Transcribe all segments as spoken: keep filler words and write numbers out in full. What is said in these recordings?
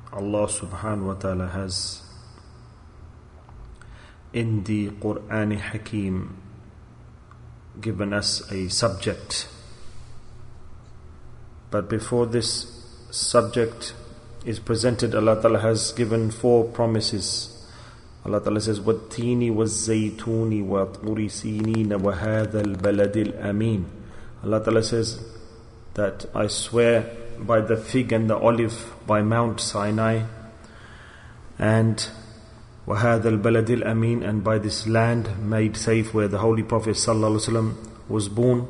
Allah subhanahu wa ta'ala has in the Qur'an Hakim given us a subject. But before this subject is presented, Allah Ta'ala has given four promises. Allah Ta'ala says, وَالتِّينِ وَالزَّيْتُونِ وَطُورِ سِينِينَ وَهَذَا الْبَلَدِ الْأَمِينَ. Allah Ta'ala says that I swear by the fig and the olive, by Mount Sinai, and وَهَذَا الْبَلَدِ الْأَمِينَ, and by this land made safe where the Holy Prophet ﷺ was born.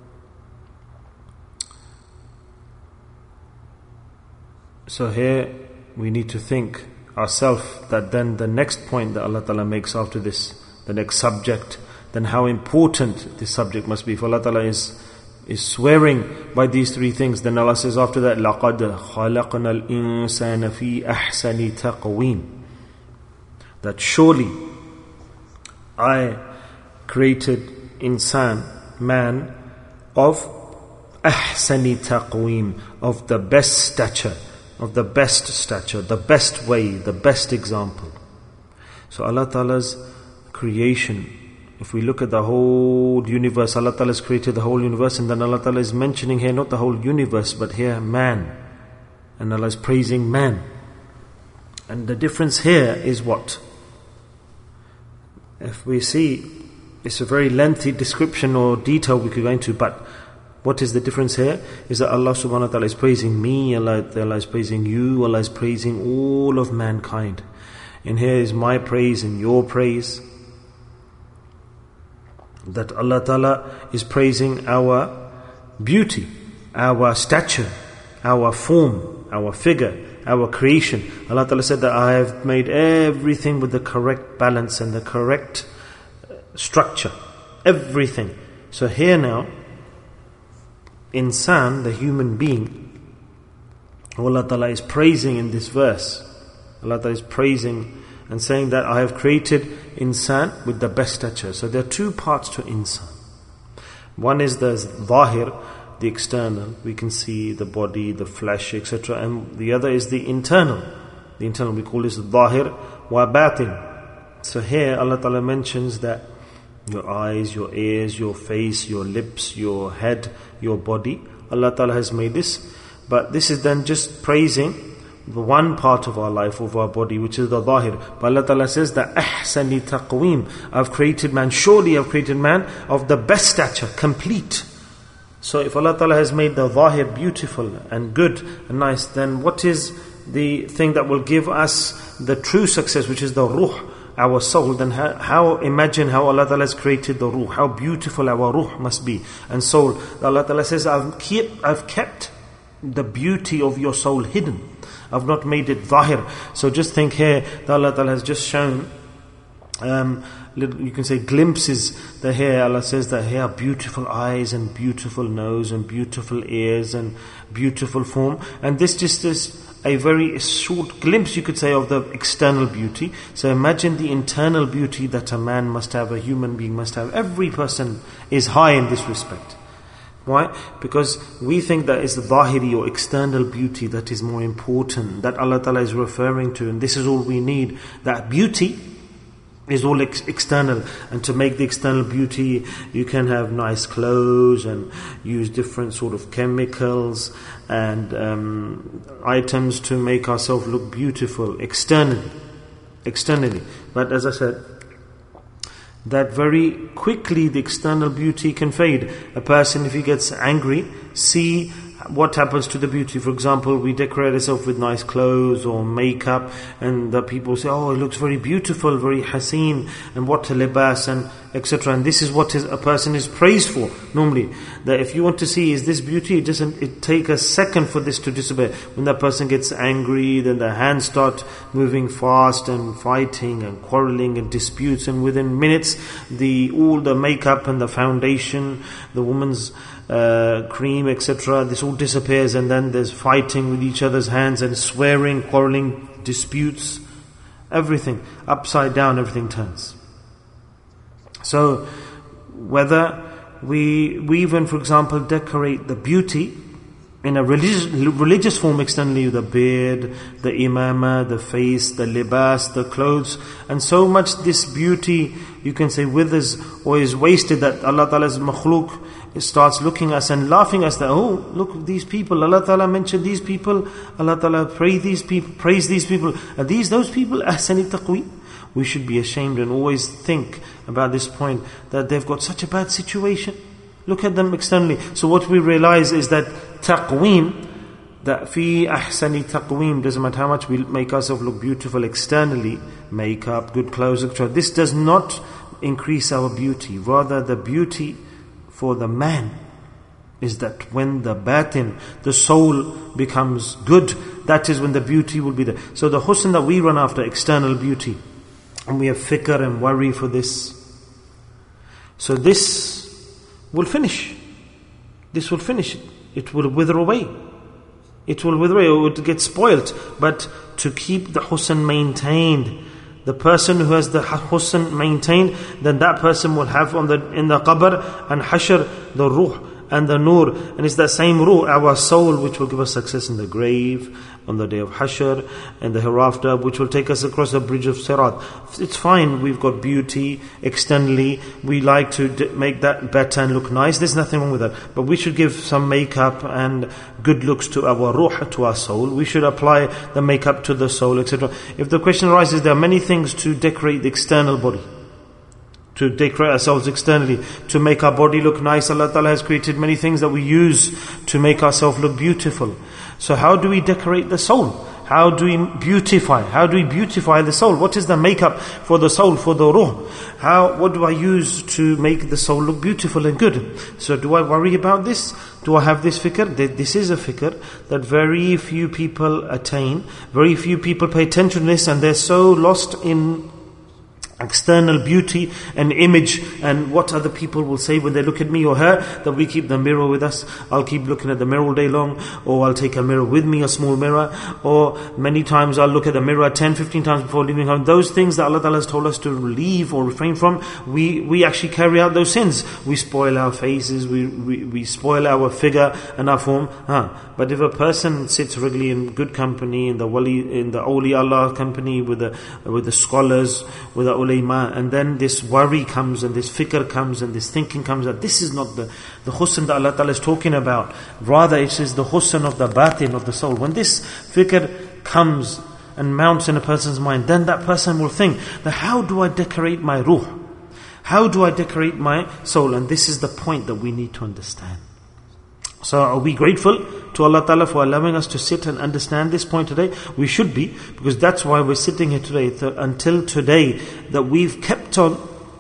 So here we need to think ourselves that then the next point that Allah Ta'ala makes after this, the next subject, then how important this subject must be. For Allah Ta'ala is, is swearing by these three things. Then Allah says after that, لَقَدْ خَلَقْنَا الْإِنسَانَ فِي أَحْسَنِ تَقْوِيمٍ, that surely I created insan, man, of ahsani taqweem, of the best stature, of the best stature, the best way, the best example. So Allah Ta'ala's creation, if we look at the whole universe, Allah Ta'ala has created the whole universe, and then Allah Ta'ala is mentioning here not the whole universe, but here man. And Allah is praising man. And the difference here is what? If we see, it's a very lengthy description or detail we could go into, but what is the difference here? Is that Allah subhanahu wa ta'ala is praising me, Allah, Allah is praising you, Allah is praising all of mankind. And here is my praise and your praise. That Allah Ta'ala is praising our beauty, our stature, our form, our figure, our creation. Allah Ta'ala said that I have made everything with the correct balance and the correct structure. Everything. So here now, insan, the human being, Allah Ta'ala is praising in this verse. Allah Ta'ala is praising and saying that I have created insan with the best stature. So there are two parts to insan. One is the zahir, the external, we can see the body, the flesh, et cetera. And the other is the internal. The internal, we call this zahir wa batin. So here Allah Ta'ala mentions that your eyes, your ears, your face, your lips, your head, your body, Allah Ta'ala has made this. But this is then just praising the one part of our life, of our body, which is the zahir. But Allah Ta'ala says that ahsani taqweem, I've created man, surely I've created man of the best stature, complete. So if Allah Ta'ala has made the zahir beautiful and good and nice, then what is the thing that will give us the true success, which is the ruh, our soul? Then how, how imagine how Allah Ta'ala has created the ruh, how beautiful our ruh must be and soul. Allah Ta'ala says, I've kept, I've kept the beauty of your soul hidden. I've not made it zahir. So just think here that Allah Ta'ala has just shown um, little, you can say glimpses that here Allah says that here are beautiful eyes and beautiful nose and beautiful ears and beautiful form, and this just is a very short glimpse, you could say, of the external beauty. So imagine the internal beauty that a man must have, a human being must have. Every person is high in this respect. Why? Because we think that it's the zahiri or external beauty that is more important, that Allah Ta'ala is referring to, and this is all we need. That beauty is all ex- external, and to make the external beauty you can have nice clothes and use different sort of chemicals and um, items to make ourselves look beautiful externally externally but as I said, that very quickly the external beauty can fade. A person, if he gets angry, see what happens to the beauty. For example, we decorate ourselves with nice clothes or makeup, and the people say, oh, it looks very beautiful, very haseen, and what a libas, and et cetera. And this is what is, a person is praised for normally. That if you want to see, is this beauty, it doesn't it take a second for this to disappear. When that person gets angry, then the hands start moving fast and fighting and quarreling and disputes, and within minutes, the all the makeup and the foundation, the woman's Uh, cream, et cetera. This all disappears, and then there's fighting with each other's hands and swearing, quarreling, disputes, everything upside down. Everything turns. So, whether we we even, for example, decorate the beauty in a religious, religious form externally, the beard, the imama, the face, the libas, the clothes, and so much this beauty, you can say, withers or is wasted that Allah Ta'ala's makhluk starts looking at us and laughing at us that, oh, look, these people, Allah Ta'ala mentioned these people, Allah Ta'ala praise these people, praise these people. Are these those people? Ahsani taqweem. We should be ashamed and always think about this point, that they've got such a bad situation. Look at them externally. So what we realize is that taqweem, that fi ahsani taqweem, doesn't matter how much we make ourselves look beautiful externally, makeup, good clothes, et cetera. This does not increase our beauty. Rather, the beauty for the man is that when the batin, the soul becomes good, that is when the beauty will be there. So the husn that we run after, external beauty, and we have fikr and worry for this. So this will finish. This will finish. It will wither away. It will wither away. It will get spoilt. But to keep the husn maintained, the person who has the husn maintained, then that person will have on the in the qabr and hashr the ruh and the nur, and it's that same ruh, our soul, which will give us success in the grave, on the day of hashr, and the hereafter, which will take us across the bridge of Sirat. It's fine, we've got beauty externally, we like to d- make that better and look nice, there's nothing wrong with that. But we should give some makeup and good looks to our ruh, to our soul. We should apply the makeup to the soul, et cetera. If the question arises, there are many things to decorate the external body, to decorate ourselves externally, to make our body look nice. Allah Ta'ala has created many things that we use to make ourselves look beautiful. So how do we decorate the soul? How do we beautify? How do we beautify the soul? What is the makeup for the soul, for the ruh? How, what do I use to make the soul look beautiful and good? So do I worry about this? Do I have this fikr? This is a fikr that very few people attain. Very few people pay attention to this, and they're so lost in external beauty and image and what other people will say when they look at me or her, that we keep the mirror with us. I'll keep looking at the mirror all day long, or I'll take a mirror with me, a small mirror, or many times I'll look at the mirror ten, fifteen times before leaving home. Those things that Allah Ta'ala has told us to leave or refrain from, we, we actually carry out those sins. We spoil our faces, we, we, we spoil our figure and our form. Huh. But if a person sits regularly in good company, in the wali, in the awli Allah company, with the, with the scholars, with the ulama, and then this worry comes and this fikr comes and this thinking comes, that this is not the, the husn that Allah Ta'ala is talking about. Rather it is the husn of the batin, of the soul. When this fikr comes and mounts in a person's mind, then that person will think that how do I decorate my ruh? How do I decorate my soul? And this is the point that we need to understand. So are we grateful to Allah Ta'ala for allowing us to sit and understand this point today? We should be, because that's why we're sitting here today. Th- until today, that we've kept on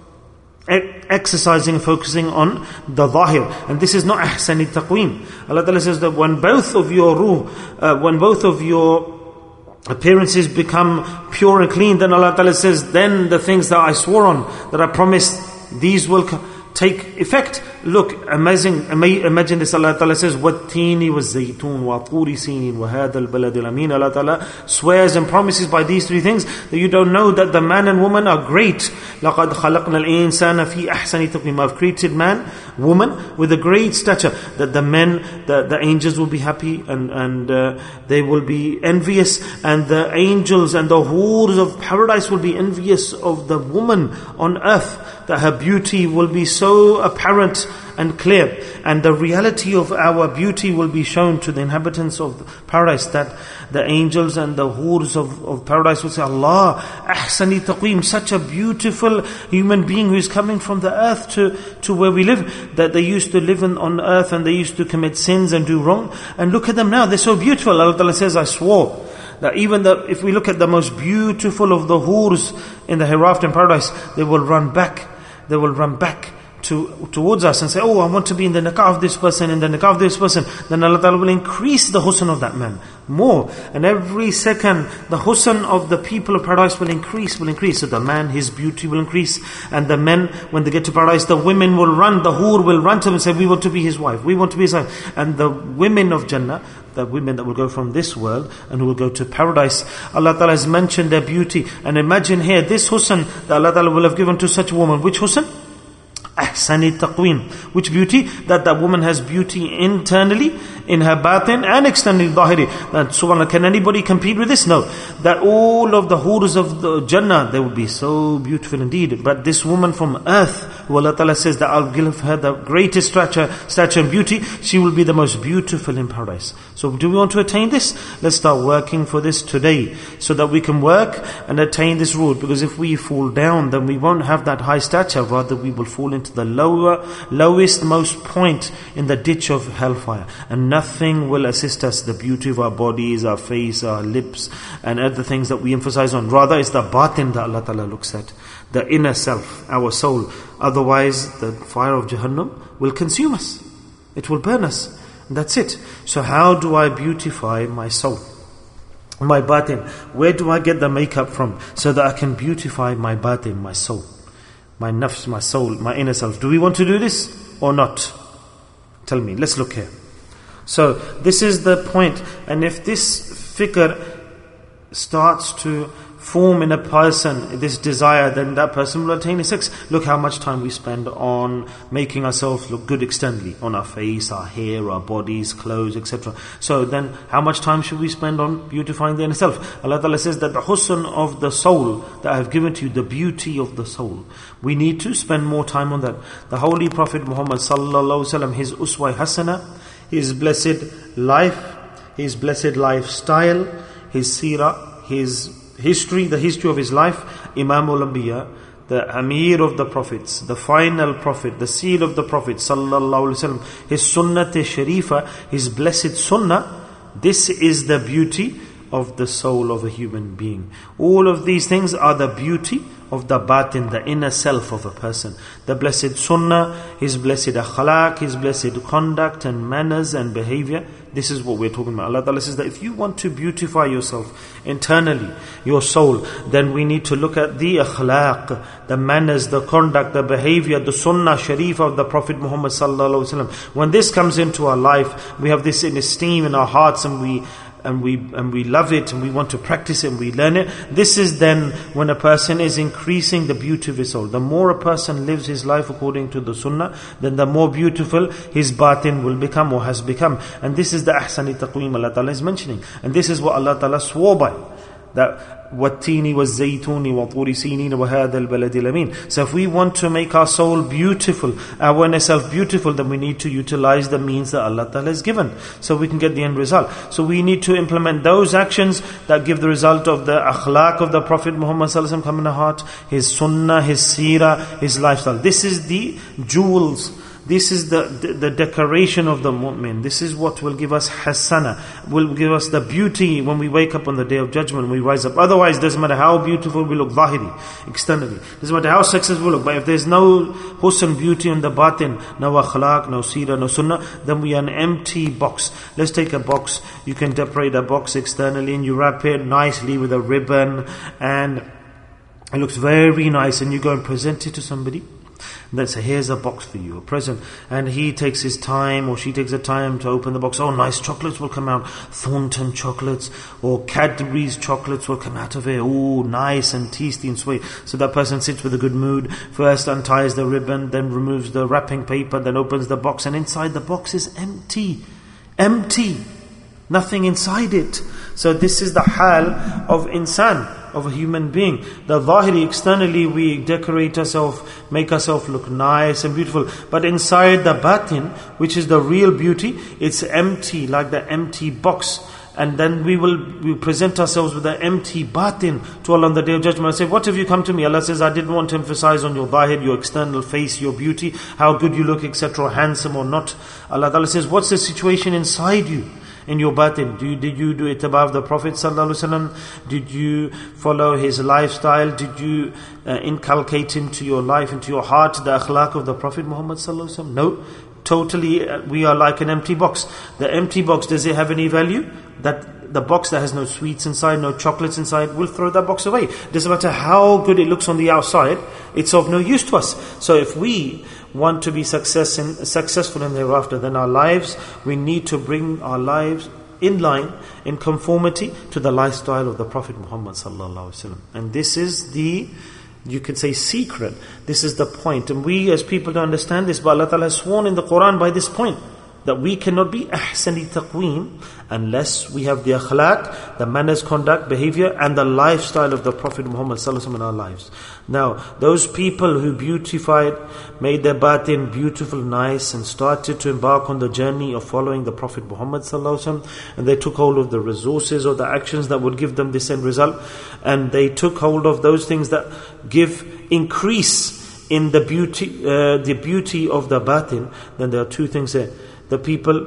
e- exercising and focusing on the zahir. And this is not ahsani taqweem. Allah Ta'ala says that when both of your ruh, uh, when both of your appearances become pure and clean, then Allah Ta'ala says, then the things that I swore on, that I promised, these will co- take effect. Look, amazing, imagine this. Allah Ta'ala says, وَالتِّينِ وَالزَّيْتُونِ وَطُورِ سِينٍ وَهَذَا الْبَلَدِ الْأَمِينَ. Allah Ta'ala swears and promises by these three things that you don't know that the man and woman are great. لَقَدْ خَلَقْنَا الْإِنسَانَ فِي أَحْسَنِ تَقْوِيمٍ. I've created man, woman with a great stature. That the men, the, the angels will be happy and, and uh, they will be envious. And the angels and the hurs of paradise will be envious of the woman on earth. That her beauty will be so apparent and clear, and the reality of our beauty will be shown to the inhabitants of paradise, that the angels and the hurs of, of paradise will say, Allah, ahsani taqweem, such a beautiful human being who is coming from the earth to, to where we live, that they used to live in, on earth and they used to commit sins and do wrong, and look at them now, they're so beautiful. Allah Ta'ala says, I swore that even the, if we look at the most beautiful of the hurs in the hereafter in paradise, they will run back, they will run back to towards us and say, oh, I want to be in the nikah of this person, in the nikah of this person. Then Allah Ta'ala will increase the husn of that man more. And every second, the husn of the people of paradise will increase, will increase. So the man, his beauty will increase. And the men, when they get to paradise, the women will run, the hur will run to him and say, we want to be his wife, we want to be his wife. And the women of Jannah, the women that will go from this world and who will go to paradise, Allah Ta'ala has mentioned their beauty. And imagine here, this husn that Allah Ta'ala will have given to such a woman. Which husn? ahsani taqweem. Which beauty? That that woman has beauty internally, in her batin, and externally, zahiri. That, subhanAllah, can anybody compete with this? No. That all of the hurs of the Jannah, they would be so beautiful indeed. But this woman from earth, who Allah Ta'ala says that I'll give her the greatest stature, stature and beauty, she will be the most beautiful in paradise. So do we want to attain this? Let's start working for this today, so that we can work and attain this road. Because if we fall down, then we won't have that high stature, rather we will fall into the lower, lowest most point in the ditch of hellfire. And nothing will assist us, the beauty of our bodies, our face, our lips, and other things that we emphasize on. Rather, it's the batin that Allah Ta'ala looks at, the inner self, our soul. Otherwise, the fire of Jahannam will consume us. It will burn us. And that's it. So how do I beautify my soul, my batin? Where do I get the makeup from, so that I can beautify my batin, my soul, my nafs, my soul, my inner self? Do we want to do this or not? Tell me. Let's look here. So this is the point. And if this fikr starts to form in a person, this desire, then that person will attain sex. Look how much time we spend on making ourselves look good externally, on our face, our hair, our bodies, clothes, et cetera. So then how much time should we spend on beautifying the inner self? Allah Ta'ala says that the husn of the soul that I have given to you, the beauty of the soul, we need to spend more time on that. The Holy Prophet Muhammad Sallallahu Alaihi Wasallam, his uswa hasana, his blessed life, his blessed lifestyle, his seerah, his history, the history of his life, Imamul Anbiya, the Amir of the Prophets, the final Prophet, the seal of the Prophet Sallallahu Alaihi Wasallam, his Sunnat Sharifa, his blessed Sunnah. This is the beauty of the soul of a human being. All of these things are the beauty of the batin, the inner self of a person. The blessed Sunnah, his blessed akhlaq, his blessed conduct and manners and behavior. This is what we're talking about. Allah Ta'ala says that if you want to beautify yourself internally, your soul, then we need to look at the akhlaq, the manners, the conduct, the behavior, the sunnah sharif of the Prophet Muhammad Sallallahu Alaihi Wasallam. When this comes into our life, we have this in esteem in our hearts, and we and we and we love it, and we want to practice it, and we learn it. This is then when a person is increasing the beauty of his soul. The more a person lives his life according to the sunnah, then the more beautiful his batin will become, or has become. And this is the ahsani taqweem Allah Ta'ala is mentioning. And this is what Allah Ta'ala swore by, that وَالتِّينِ وَالزَّيْتُونِ وَطُورِ سِينِينَ وَهَذَا الْبَلَدِ الْأَمِينَ. So if we want to make our soul beautiful, our inner self beautiful, then we need to utilize the means that Allah Ta'ala has given, so we can get the end result. So we need to implement those actions that give the result of the akhlaq of the Prophet Muhammad Sallallahu Alaihi Wasallam come in the heart, his sunnah, his seerah, his lifestyle. This is the jewels. This is the, the, the decoration of the mu'min. This is what will give us hasana, will give us the beauty when we wake up on the Day of Judgment, when we rise up. Otherwise, it doesn't matter how beautiful we look, zahiri, externally. It doesn't matter how successful we look. But if there's no husn, beauty on the batin, no akhlaq, no seerah, no sunnah, then we are an empty box. Let's take a box. You can decorate a box externally, and you wrap it nicely with a ribbon, and it looks very nice, and you go and present it to somebody. Then say, here's a box for you, a present. And he takes his time, or she takes the time to open the box. Oh, nice chocolates will come out. Thornton chocolates, or Cadbury's chocolates will come out of it. Oh, nice and tasty and sweet. So that person sits with a good mood. First unties the ribbon, then removes the wrapping paper, then opens the box. And inside the box is empty. Empty. Nothing inside it. So this is the hal of insan, of a human being. The zahiri, externally we decorate ourselves, make ourselves look nice and beautiful. But inside the batin, which is the real beauty, it's empty, like the empty box. And then we will we present ourselves with an empty batin to Allah on the Day of Judgment and say, what have you come to me? Allah says, I didn't want to emphasize on your zahir, your external face, your beauty, how good you look, et cetera, handsome or not. Allah Ta'ala says, what's the situation inside you? In your batin, do you, did you do it above the Prophet Sallallahu Alaihi Wasallam? Did you follow his lifestyle? Did you uh, inculcate into your life, into your heart, the akhlaq of the Prophet Muhammad Sallallahu Alaihi Wasallam? No, totally. Uh, we are like an empty box. The empty box, does it have any value? That the box that has no sweets inside, no chocolates inside, we'll throw that box away. Doesn't matter how good it looks on the outside, it's of no use to us. So if we want to be success in, successful in thereafter, then our lives, we need to bring our lives in line, in conformity to the lifestyle of the Prophet Muhammad Sallallahu Alaihi Wasallam. And this is the You can say secret. This is the point. And we as people don't understand this, but Allah Ta'ala has sworn in the Quran by this point, that we cannot be ahsani taqweem unless we have the akhlaq, the manners, conduct, behavior, and the lifestyle of the Prophet Muhammad sallallahu alaihi wasallam in our lives. Now, those people who beautified, made their batin beautiful, nice, and started to embark on the journey of following the Prophet Muhammad sallallahu alaihi wasallam, and they took hold of the resources or the actions that would give them this end result, and they took hold of those things that give increase in the beauty, uh, the beauty of the batin, then there are two things there. The people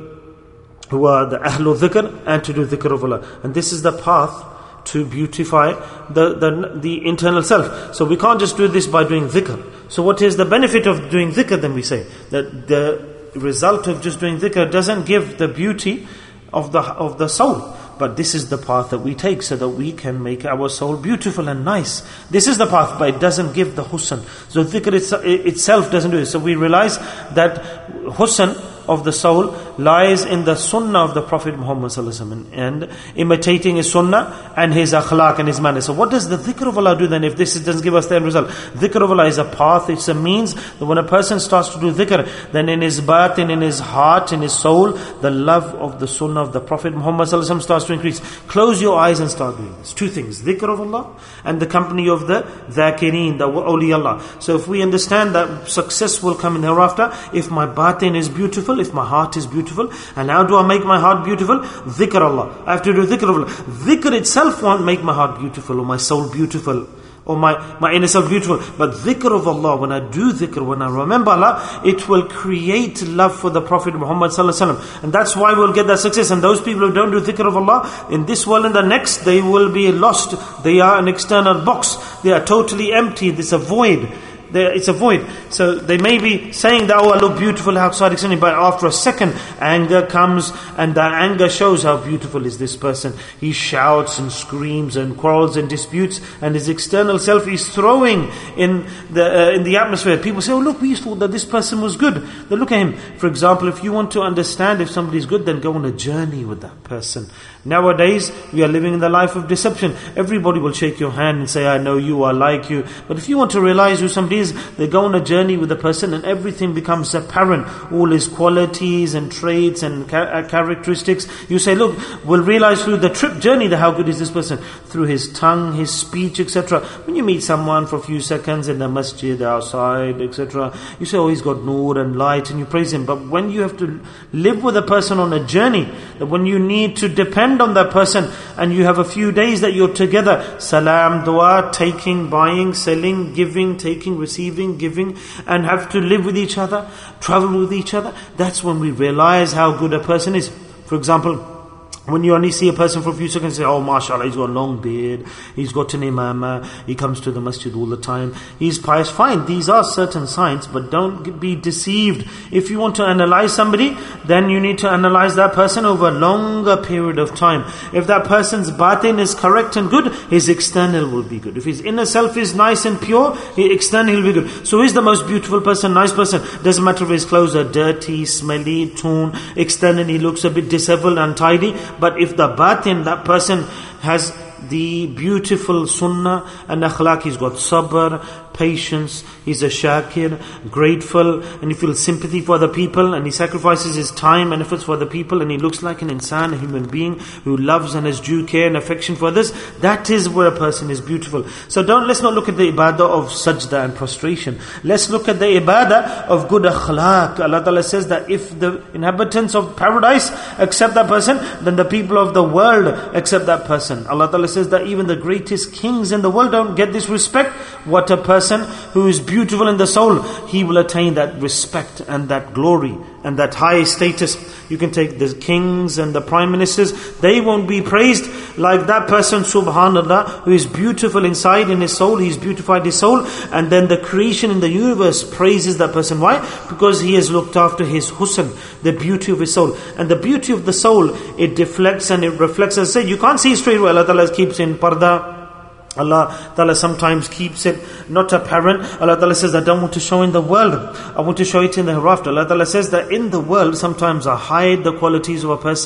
who are the Ahlul Dhikr and to do Dhikr of Allah. And this is the path to beautify the, the, the internal self. So we can't just do this by doing Dhikr. So what is the benefit of doing Dhikr then we say? That the result of just doing Dhikr doesn't give the beauty of the of the soul. But this is the path that we take so that we can make our soul beautiful and nice. This is the path, but it doesn't give the husn. So dhikr itself doesn't do it. So we realize that husn of the soul lies in the sunnah of the Prophet Muhammad sallallahu alaihi wasallam, and imitating his sunnah and his akhlaq and his manners. So what does the dhikr of Allah do then if this doesn't give us the end result? Dhikr of Allah is a path, it's a means that when a person starts to do dhikr, then in his batin, in his heart, in his soul, the love of the sunnah of the Prophet Muhammad sallallahu alaihi wasallam starts to increase. Close your eyes and start doing this. Two things, dhikr of Allah and the company of the dhakireen, the awliya. So if we understand that success will come in hereafter, if my batin is beautiful, if my heart is beautiful. And how do I make my heart beautiful? Dhikr Allah. I have to do dhikr of Allah. Dhikr itself won't make my heart beautiful or my soul beautiful or my, my inner self beautiful. But dhikr of Allah, when I do dhikr, when I remember Allah, it will create love for the Prophet Muhammad sallallahu alaihi wasallam. And that's why we'll get that success. And those people who don't do dhikr of Allah, in this world and the next, they will be lost. They are an external box. They are totally empty. There's a void. It's a void. So they may be saying that, oh, I look beautiful outside, but after a second, anger comes, and that anger shows how beautiful is this person. He shouts and screams and quarrels and disputes, and his external self is throwing in the uh, in the atmosphere. People say, oh, look, we thought that this person was good. Then look at him. For example, if you want to understand if somebody is good, then go on a journey with that person. Nowadays, we are living in the life of deception. Everybody will shake your hand and say, I know you, I like you. But if you want to realize who somebody is, they go on a journey with the person and everything becomes apparent. All his qualities and traits and ca- characteristics. You say, look, we'll realize through the trip journey that how good is this person. Through his tongue, his speech, et cetera. When you meet someone for a few seconds in the masjid, outside, et cetera, you say, oh, he's got nur and light, and you praise him. But when you have to live with a person on a journey, that when you need to depend on that person, and you have a few days that you're together, salam, dua, taking, buying, selling, giving, taking, receiving, giving, and have to live with each other, travel with each other, that's when we realize how good a person is. For example, when you only see a person for a few seconds, you say, oh, mashallah, he's got a long beard, he's got an imamah, he comes to the masjid all the time, he's pious. Fine, these are certain signs, but don't be deceived. If you want to analyze somebody, then you need to analyze that person over a longer period of time. If that person's batin is correct and good, his external will be good. If his inner self is nice and pure, his external will be good. So he's the most beautiful person, nice person. Doesn't matter if his clothes are dirty, smelly, torn, externally looks a bit disheveled, untidy. But if the batin, that person has the beautiful sunnah and akhlaq, he's got sabr, patience, he's a shakir, grateful, and he feels sympathy for the people, and he sacrifices his time and efforts for the people, and he looks like an insan, a human being who loves and has due care and affection for others. That is where a person is beautiful. So don't let's not look at the ibadah of sajda and prostration. Let's look at the ibadah of good akhlaq. Allah Ta'ala says that if the inhabitants of paradise accept that person, then the people of the world accept that person. Allah Ta'ala says that even the greatest kings in the world don't get this respect. What a person who is beautiful in the soul, he will attain that respect and that glory and that high status. You can take the kings and the prime ministers, they won't be praised like that person, subhanallah, who is beautiful inside in his soul, he's beautified his soul, and then the creation in the universe praises that person. Why? Because he has looked after his husn, the beauty of his soul. And the beauty of the soul, it deflects and it reflects. As I said, you can't see straight away. Allah Ta'ala keeps in parda. Allah Ta'ala sometimes keeps it not apparent. Allah Ta'ala says, I don't want to show in the world, I want to show it in the hereafter. Allah Ta'ala says that in the world sometimes I hide the qualities of a person,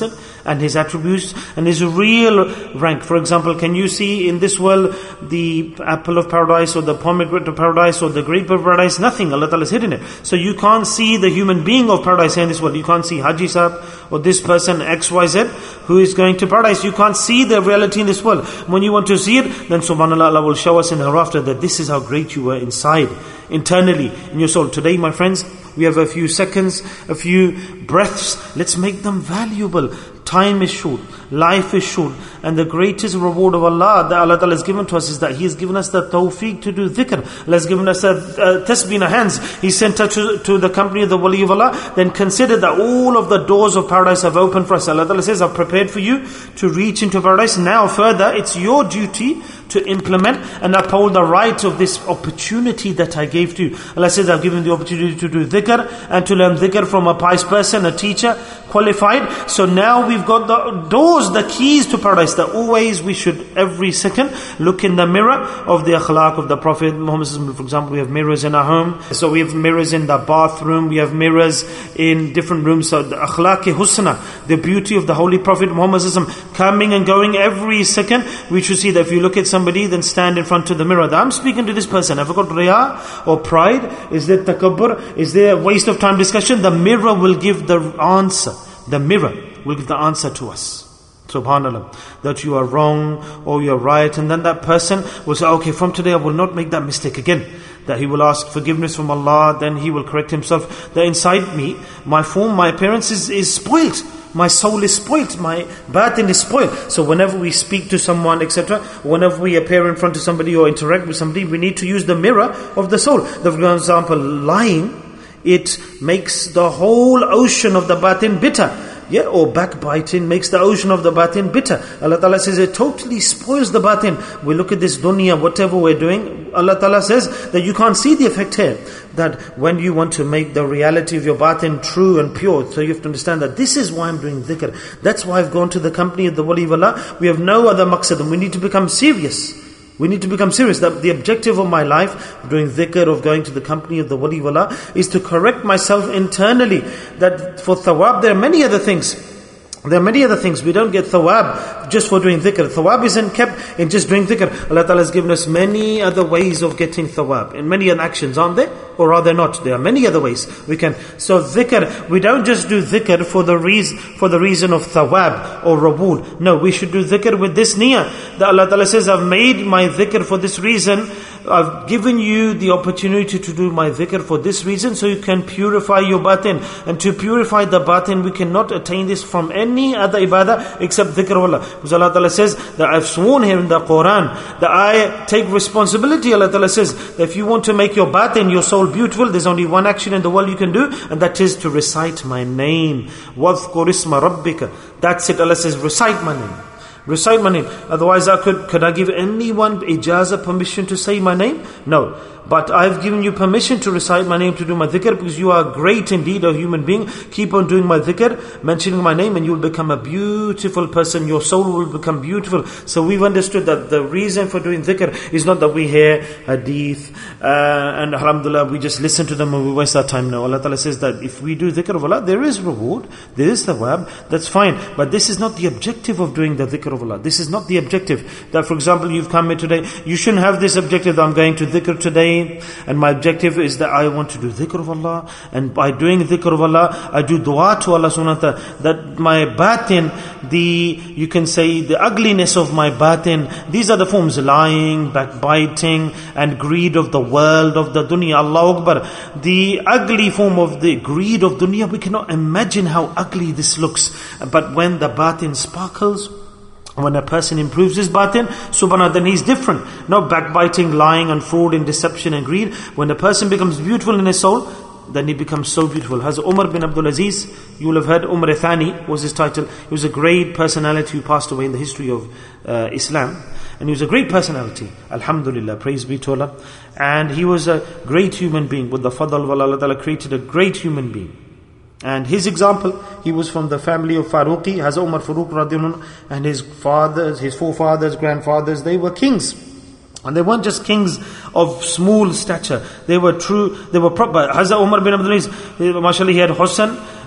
and His attributes and His real rank. For example, can you see in this world the apple of paradise or the pomegranate of paradise or the grape of paradise? Nothing. Allah Ta'ala has hidden it. So you can't see the human being of paradise in this world. You can't see Haji Sahib or this person X Y Z who is going to paradise. You can't see the reality in this world. When you want to see it, then subhanAllah, Allah will show us in hereafter that this is how great you were inside, internally, in your soul. Today, my friends, we have a few seconds, a few breaths. Let's make them valuable. Time is short, life is short, and the greatest reward of Allah that Allah Ta'ala has given to us is that He has given us the tawfiq to do dhikr. Allah has given us a, a tasbih in our hands. He sent us to, to the company of the wali of Allah. Then consider that all of the doors of paradise have opened for us. Allah Ta'ala says, I've prepared for you to reach into paradise. Now further, it's your duty to implement and uphold the right of this opportunity that I gave to you. Allah says, I've given the opportunity to do dhikr and to learn dhikr from a pious person, a teacher, qualified. So now we've got the doors, the keys to paradise, that always we should every second look in the mirror of the akhlaq of the Prophet Muhammad. For example, we have mirrors in our home. So we have mirrors in the bathroom. We have mirrors in different rooms. So the akhlaq-e husna, the beauty of the Holy Prophet Muhammad coming and going every second. We should see that if you look at somebody, then stand in front of the mirror. That I'm speaking to this person. Have I got riya or pride? Is there takabbur? Is there a waste of time discussion? The mirror will give the answer. The mirror will give the answer to us. Subhanallah. That you are wrong or you are right. And then that person will say, okay, from today I will not make that mistake again. That he will ask forgiveness from Allah. Then he will correct himself. That inside me, my form, my appearance is, is spoilt. My soul is spoilt. My batin is spoilt. So whenever we speak to someone, et cetera, whenever we appear in front of somebody or interact with somebody, we need to use the mirror of the soul. For example, lying, it makes the whole ocean of the batin bitter. Yeah, or backbiting makes the ocean of the batin bitter. Allah Ta'ala says it totally spoils the batin. We look at this dunya, whatever we're doing, Allah Ta'ala says that you can't see the effect here. That when you want to make the reality of your batin true and pure, so you have to understand that this is why I'm doing dhikr. That's why I've gone to the company of the wali of Allah. We have no other maqsad, and we need to become serious. We need to become serious. That the objective of my life, of doing dhikr, of going to the company of the wali wala, is to correct myself internally. That for thawab, there are many other things. There are many other things. We don't get thawab just for doing dhikr. Thawab isn't kept in just doing dhikr. Allah Ta'ala has given us many other ways of getting thawab. And many other actions, aren't there? Or are there not? There are many other ways we can. So dhikr, we don't just do dhikr for the reason, for the reason of thawab or reward. No, we should do dhikr with this niyyah. That Allah Ta'ala says, I've made my dhikr for this reason. I've given you the opportunity to do my dhikr for this reason, so you can purify your batin. And to purify the batin, we cannot attain this from any other ibadah except dhikr of Allah. Because Allah Ta'ala says that I've sworn here in the Quran that I take responsibility. Allah Ta'ala says that if you want to make your batin, your soul beautiful, there's only one action in the world you can do, and that is to recite my name. وَذْكُرِ اسْمَ رَبِّكَ. That's it. Allah says, recite my name. Recite my name. Otherwise, I could could I give anyone ijazah, permission to say my name? No. But I've given you permission to recite my name, to do my dhikr, because you are great indeed, a human being. Keep on doing my dhikr, mentioning my name, and you will become a beautiful person. Your soul will become beautiful. So we've understood that the reason for doing dhikr is not that we hear hadith, uh, and alhamdulillah, we just listen to them and we waste our time. No, Allah Ta'ala says that if we do dhikr of Allah, there is reward, there is thawab, that's fine. But this is not the objective of doing the dhikr of Allah. This is not the objective. That, for example, you've come here today, you shouldn't have this objective that I'm going to dhikr today, and my objective is that I want to do dhikr of Allah, and by doing dhikr of Allah, I do dua to Allah subhanahu wa ta'ala, that my batin, the, you can say the ugliness of my batin, these are the forms, lying, backbiting, and greed of the world, of the dunya. Allahu Akbar. The ugly form of the greed of dunya, we cannot imagine how ugly this looks. But when the batin sparkles, when a person improves his batin, subhanAllah, then he's different. No backbiting, lying and fraud and deception and greed. When a person becomes beautiful in his soul, then he becomes so beautiful. Hazrat Umar bin Abdul Aziz, you will have heard, Umar Thani was his title. He was a great personality who passed away in the history of uh, Islam. And he was a great personality. Alhamdulillah, praise be to Allah. And he was a great human being. With the fadl of Allah, Allah Ta'ala created a great human being. And his example, he was from the family of Faruqi, Hazrat Umar Faruq radiallahu anhu, and his fathers, his forefathers, grandfathers, they were kings. And they weren't just kings of small stature. They were true, they were proper. Hazrat Umar bin Abdul Aziz, mashallah, he had Husn,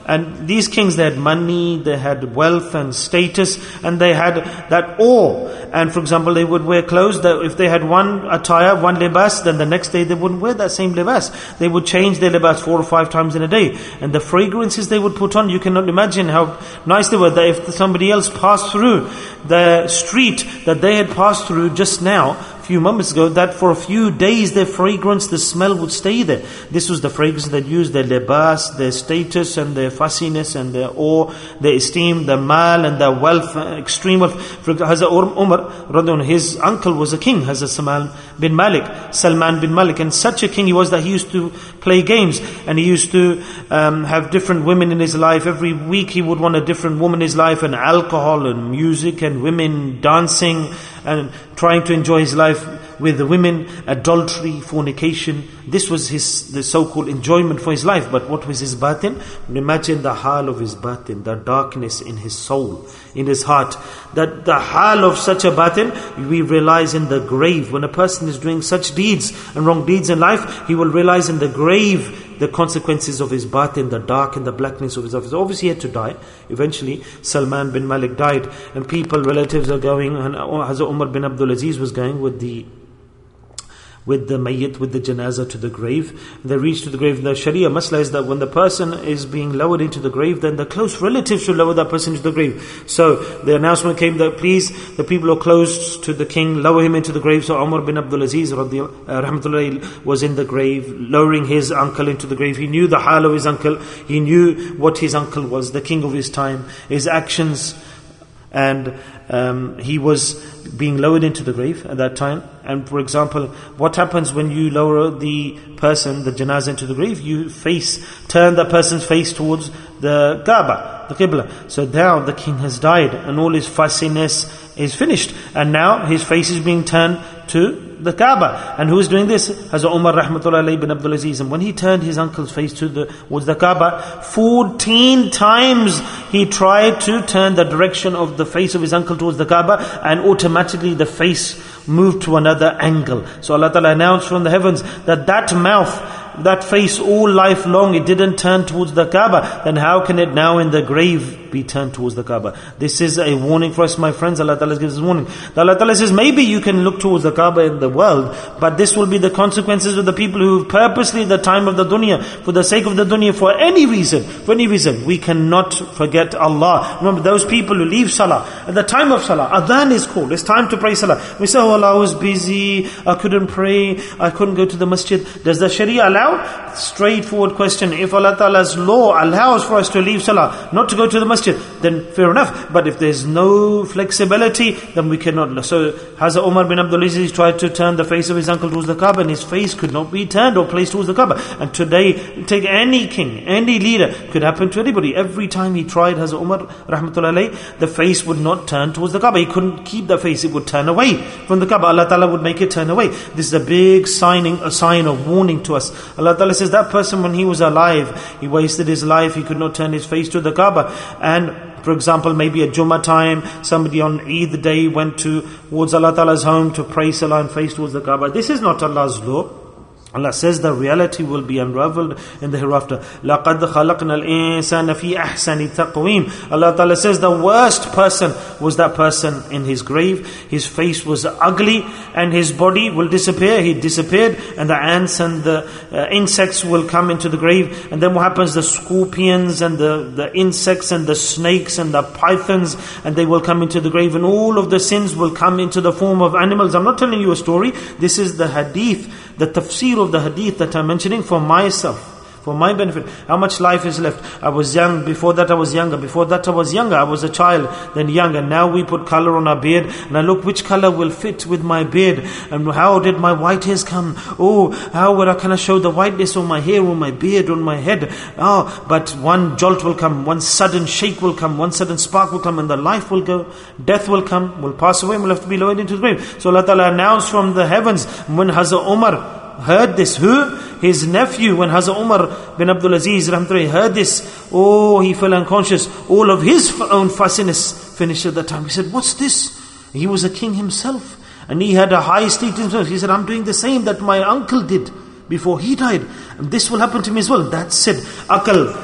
And these kings, they had money, they had wealth and status, and they had that awe. And for example, they would wear clothes that if they had one attire, one libas, then the next day they wouldn't wear that same libas. They would change their libas four or five times in a day. And the fragrances they would put on, you cannot imagine how nice they were. That if somebody else passed through the street that they had passed through just now, a few moments ago, that for a few days their fragrance, the smell would stay there. This was the fragrance they used, their libas, their status and their fussiness and their awe, their esteem, the mal and the wealth, uh, extreme wealth. For Hazrat Umar, his uncle was a king, Hazrat Salman bin Malik, Salman bin Malik, and such a king he was that he used to play games, and he used to um, have different women in his life. Every week he would want a different woman in his life, and alcohol and music and women dancing and trying to enjoy his life with the women, adultery, fornication. This was his the so-called enjoyment for his life. But what was his batin? Imagine the hal of his batin, the darkness in his soul, in his heart. That the hal of such a batin, we realize in the grave. When a person is doing such deeds and wrong deeds in life, he will realize in the grave the consequences of his batin, the dark and the blackness of his life. Obviously he had to die. Eventually Salman bin Malik died, and people, relatives are going, and Hazrat Umar bin Abdul Aziz was going with the with the mayyit, with the janazah to the grave. They reach to the grave. The Sharia masla is that when the person is being lowered into the grave, then the close relatives should lower that person into the grave. So the announcement came that please, the people who are close to the king, lower him into the grave. So Umar bin Abdul Aziz uh, rahmatullahi, was in the grave, lowering his uncle into the grave. He knew the hal of his uncle. He knew what his uncle was, the king of his time, his actions, and um, he was being lowered into the grave at that time. And for example, what happens when you lower the person, the janazah, into the grave? You face, turn the person's face towards the Kaaba, the Qibla. So now the king has died and all his fussiness is finished, and now his face is being turned to the Kaaba. And who is doing this? Hazrat Umar rahmatullahi bin Abdul Aziz. And when he turned his uncle's face to the, towards the Kaaba, fourteen times he tried to turn the direction of the face of his uncle towards the Kaaba, and automatically the face moved to another angle. So Allah Ta'ala announced from the heavens that that mouth, that face all life long, it didn't turn towards the Kaaba. Then how can it now in the grave be turned towards the Kaaba? This is a warning for us, my friends. Allah Ta'ala gives us warning. Allah Ta'ala says, maybe you can look towards the Kaaba in the world, but this will be the consequences of the people who purposely, the time of the dunya, for the sake of the dunya, for any reason, for any reason, we cannot forget Allah. Remember, those people who leave Salah, at the time of Salah, Adhan is called, it's time to pray Salah. We say, oh Allah, I was busy, I couldn't pray, I couldn't go to the masjid. Does the Sharia allow? Straightforward question. If Allah Ta'ala's law allows for us to leave Salah, not to go to the masjid, then fair enough. But if there's no flexibility, then we cannot. So Hazrat Umar bin Abdul Aziz tried to turn the face of his uncle towards the Kaaba, and his face could not be turned or placed towards the Kaaba. And today, take any king, any leader, could happen to anybody. Every time he tried, Hazrat Umar rahmatullahi, the face would not turn towards the Kaaba. He couldn't keep the face, it would turn away from the Kaaba. Allah Ta'ala would make it turn away. This is a big signing, a sign of warning to us. Allah Ta'ala says that person, when he was alive, he wasted his life, he could not turn his face to the Kaaba. And for example, maybe at Jummah time, somebody on Eid day went to, towards Allah Ta'ala's home to pray Salah and face towards the Kaaba. This is not Allah's law. Allah says the reality will be unraveled in the hereafter. لَقَدْ خَلَقْنَا الْإِنسَانَ فِي أَحْسَنِ تَقْوِيمٍ. Allah Ta'ala says the worst person was that person in his grave. His face was ugly and his body will disappear. He disappeared, and the ants and the uh, insects will come into the grave. And then what happens? The scorpions and the, the insects and the snakes and the pythons, and they will come into the grave, and all of the sins will come into the form of animals. I'm not telling you a story. This is the hadith, the tafsir of the hadith that I'm mentioning for myself, for my benefit. How much life is left? I was young, before that I was younger, before that I was younger, I was a child, then young, and now we put color on our beard, and I look which color will fit with my beard, and how did my white hairs come? Oh, how will I, can I show the whiteness on my hair, on my beard, on my head? Oh, but one jolt will come, one sudden shake will come, one sudden spark will come, and the life will go, death will come, will pass away, and we'll have to be lowered into the grave. So Allah Ta'ala announced from the heavens, when Hazrat Umar heard this, who? His nephew, when Hazrat Umar bin Abdul Aziz heard this, oh, he fell unconscious. All of his own fussiness finished at that time. He said, what's this? He was a king himself, and he had a high state himself. He said, I'm doing the same that my uncle did before he died, and this will happen to me as well. That's it. Akal,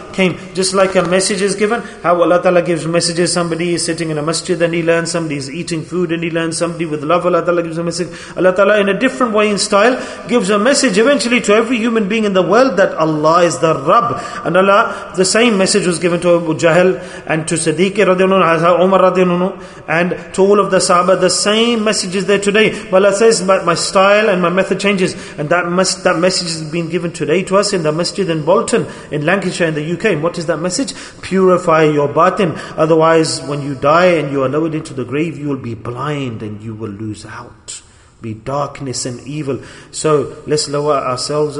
came. Just like a message is given, how Allah Ta'ala gives messages. Somebody is sitting in a masjid and he learns, somebody is eating food and he learns, somebody with love, Allah Ta'ala gives a message. Allah Ta'ala in a different way in style gives a message eventually to every human being in the world that Allah is the Rabb. And Allah, the same message was given to Abu Jahl and to Siddiq radiallahu anhu, Umar radiallahu anhu, and to all of the Sahaba. The same message is there today. But Allah says, my, my style and my method changes. And that, must, that message is being given today to us in the masjid in Bolton, in Lancashire, in the U K. And what is that message? Purify your batin. Otherwise, when you die and you are lowered into the grave, you will be blind and you will lose out. Be darkness and evil. So let's lower ourselves,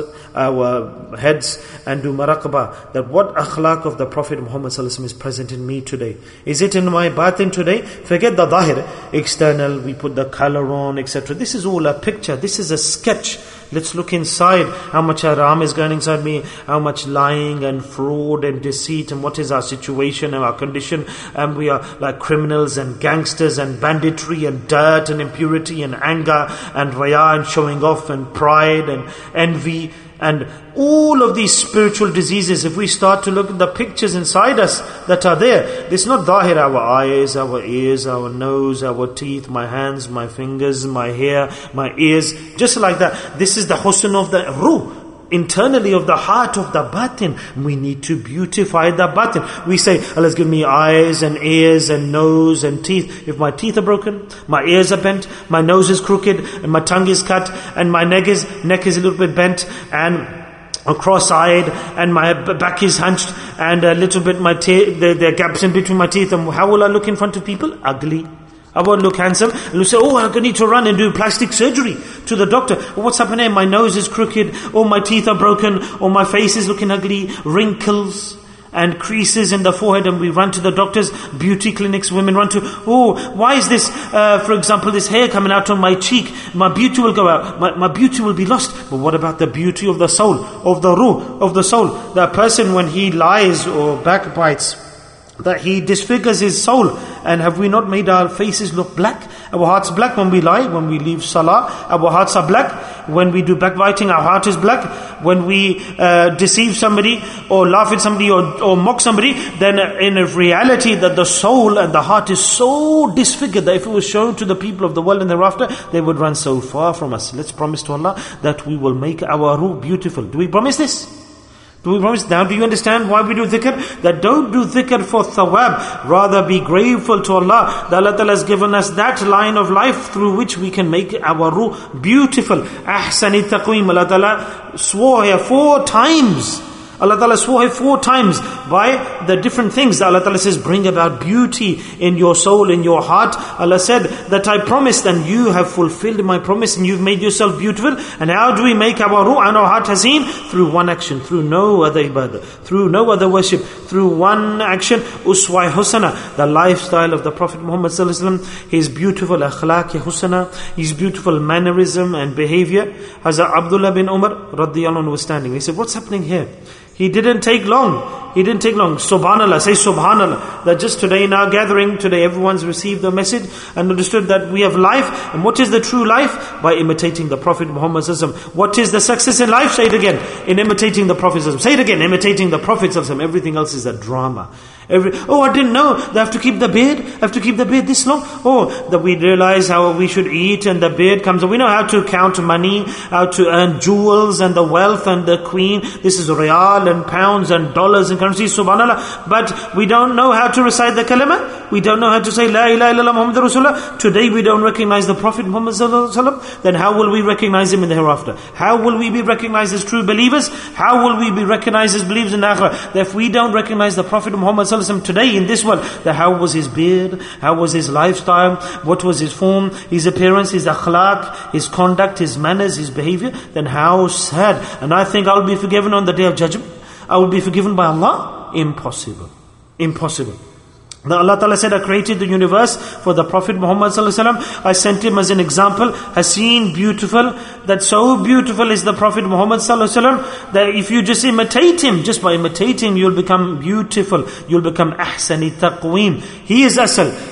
our heads, and do maraqabah. That what akhlaq of the Prophet Muhammad sallallahu alaihi wasallam is present in me today? Is it in my batin today? Forget the zahir, external, we put the color on, et cetera. This is all a picture. This is a sketch. Let's look inside. How much haram is going inside me? How much lying and fraud and deceit, and what is our situation and our condition? And we are like criminals and gangsters and banditry and dirt and impurity and anger and raya and showing off and pride and envy and all of these spiritual diseases. If we start to look at the pictures inside us that are there, it's not zahir, our eyes, our ears, our nose, our teeth, my hands, my fingers, my hair, my ears, just like that. This is the husn of the ruh, internally of the heart of the batin. We need to beautify the batin. We say, Allah's given me eyes and ears and nose and teeth. If my teeth are broken, my ears are bent, my nose is crooked, and my tongue is cut, and my neck is neck is a little bit bent, and cross-eyed, and my back is hunched, and a little bit my te- there, there are gaps in between my teeth, and how will I look in front of people? Ugly. I won't look handsome. And you say, oh, I need to run and do plastic surgery to the doctor. Oh, what's happening? My nose is crooked, or my teeth are broken, or my face is looking ugly, wrinkles and creases in the forehead, and we run to the doctors, beauty clinics, women run to, oh, why is this, uh, for example, this hair coming out on my cheek? My beauty will go out, my, my beauty will be lost. But what about the beauty of the soul, of the ruh, of the soul? That person, when he lies or backbites, that he disfigures his soul. And have we not made our faces look black? Our hearts black when we lie, when we leave salah, our hearts are black. When we do backbiting, our heart is black. When we uh, deceive somebody or laugh at somebody or, or mock somebody, then in reality that the soul and the heart is so disfigured that if it was shown to the people of the world and thereafter, they would run so far from us. Let's promise to Allah that we will make our ruh beautiful. Do we promise this? Do we promise? Now do you understand why we do dhikr? That don't do dhikr for thawab, rather be grateful to Allah that Allah Ta'ala has given us that line of life through which we can make our ruh beautiful. Ahsani taqweem. Allah Ta'ala swore here four times. Allah Ta'ala swore here four times by the different things that Allah Ta'ala says bring about beauty in your soul, in your heart. Allah said that I promised and you have fulfilled my promise and you've made yourself beautiful. And how do we make our ruh and our heart haseen? Through one action, through no other ibadah, through no other worship, through one action. Uswa husana, the lifestyle of the Prophet Muhammad sallallahu alaihi wasallam, his beautiful akhlaq husana, his beautiful mannerism and behavior. Hazrat Abdullah bin Umar radiyallahu anhu was standing. He said, what's happening here? He didn't take long. He didn't take long. Subhanallah. Say Subhanallah. That just today in our gathering, today everyone's received the message and understood that we have life. And what is the true life? By imitating the Prophet Muhammad sallallahu alaihi wasallam. What is the success in life? Say it again. In imitating the Prophet sallallahu alaihi wasallam. Say it again. Imitating the Prophet sallallahu alaihi wasallam. Everything else is a drama. Every, oh, I didn't know. They have to keep the beard. I have to keep the beard this long. Oh, that we realize how we should eat and the beard comes. We know how to count money, how to earn jewels and the wealth and the queen. This is riyal and pounds and dollars and currencies, subhanallah. But we don't know how to recite the kalima. We don't know how to say La ilaha illallah Muhammadur Rasulullah. Today we don't recognize the Prophet Muhammad sallallahu alaihi wasallam. Then how will we recognize him in the hereafter? How will we be recognized as true believers? How will we be recognized as believers in the akhirah? That if we don't recognize the Prophet Muhammad sallallahu alaihi wasallam today in this world, that how was his beard? How was his lifestyle? What was his form? His appearance? His akhlaq? His conduct? His manners? His behavior? Then how sad. And I think I'll be forgiven on the day of judgment. I will be forgiven by Allah? Impossible. Impossible. Now Allah Ta'ala said, I created the universe for the Prophet Muhammad sallallahu alaihi wasallam. I sent him as an example, haseen, beautiful. That so beautiful is the Prophet Muhammad sallallahu alaihi wasallam that if you just imitate him, just by imitating, you'll become beautiful. You'll become ahsani taqweem. He is asal.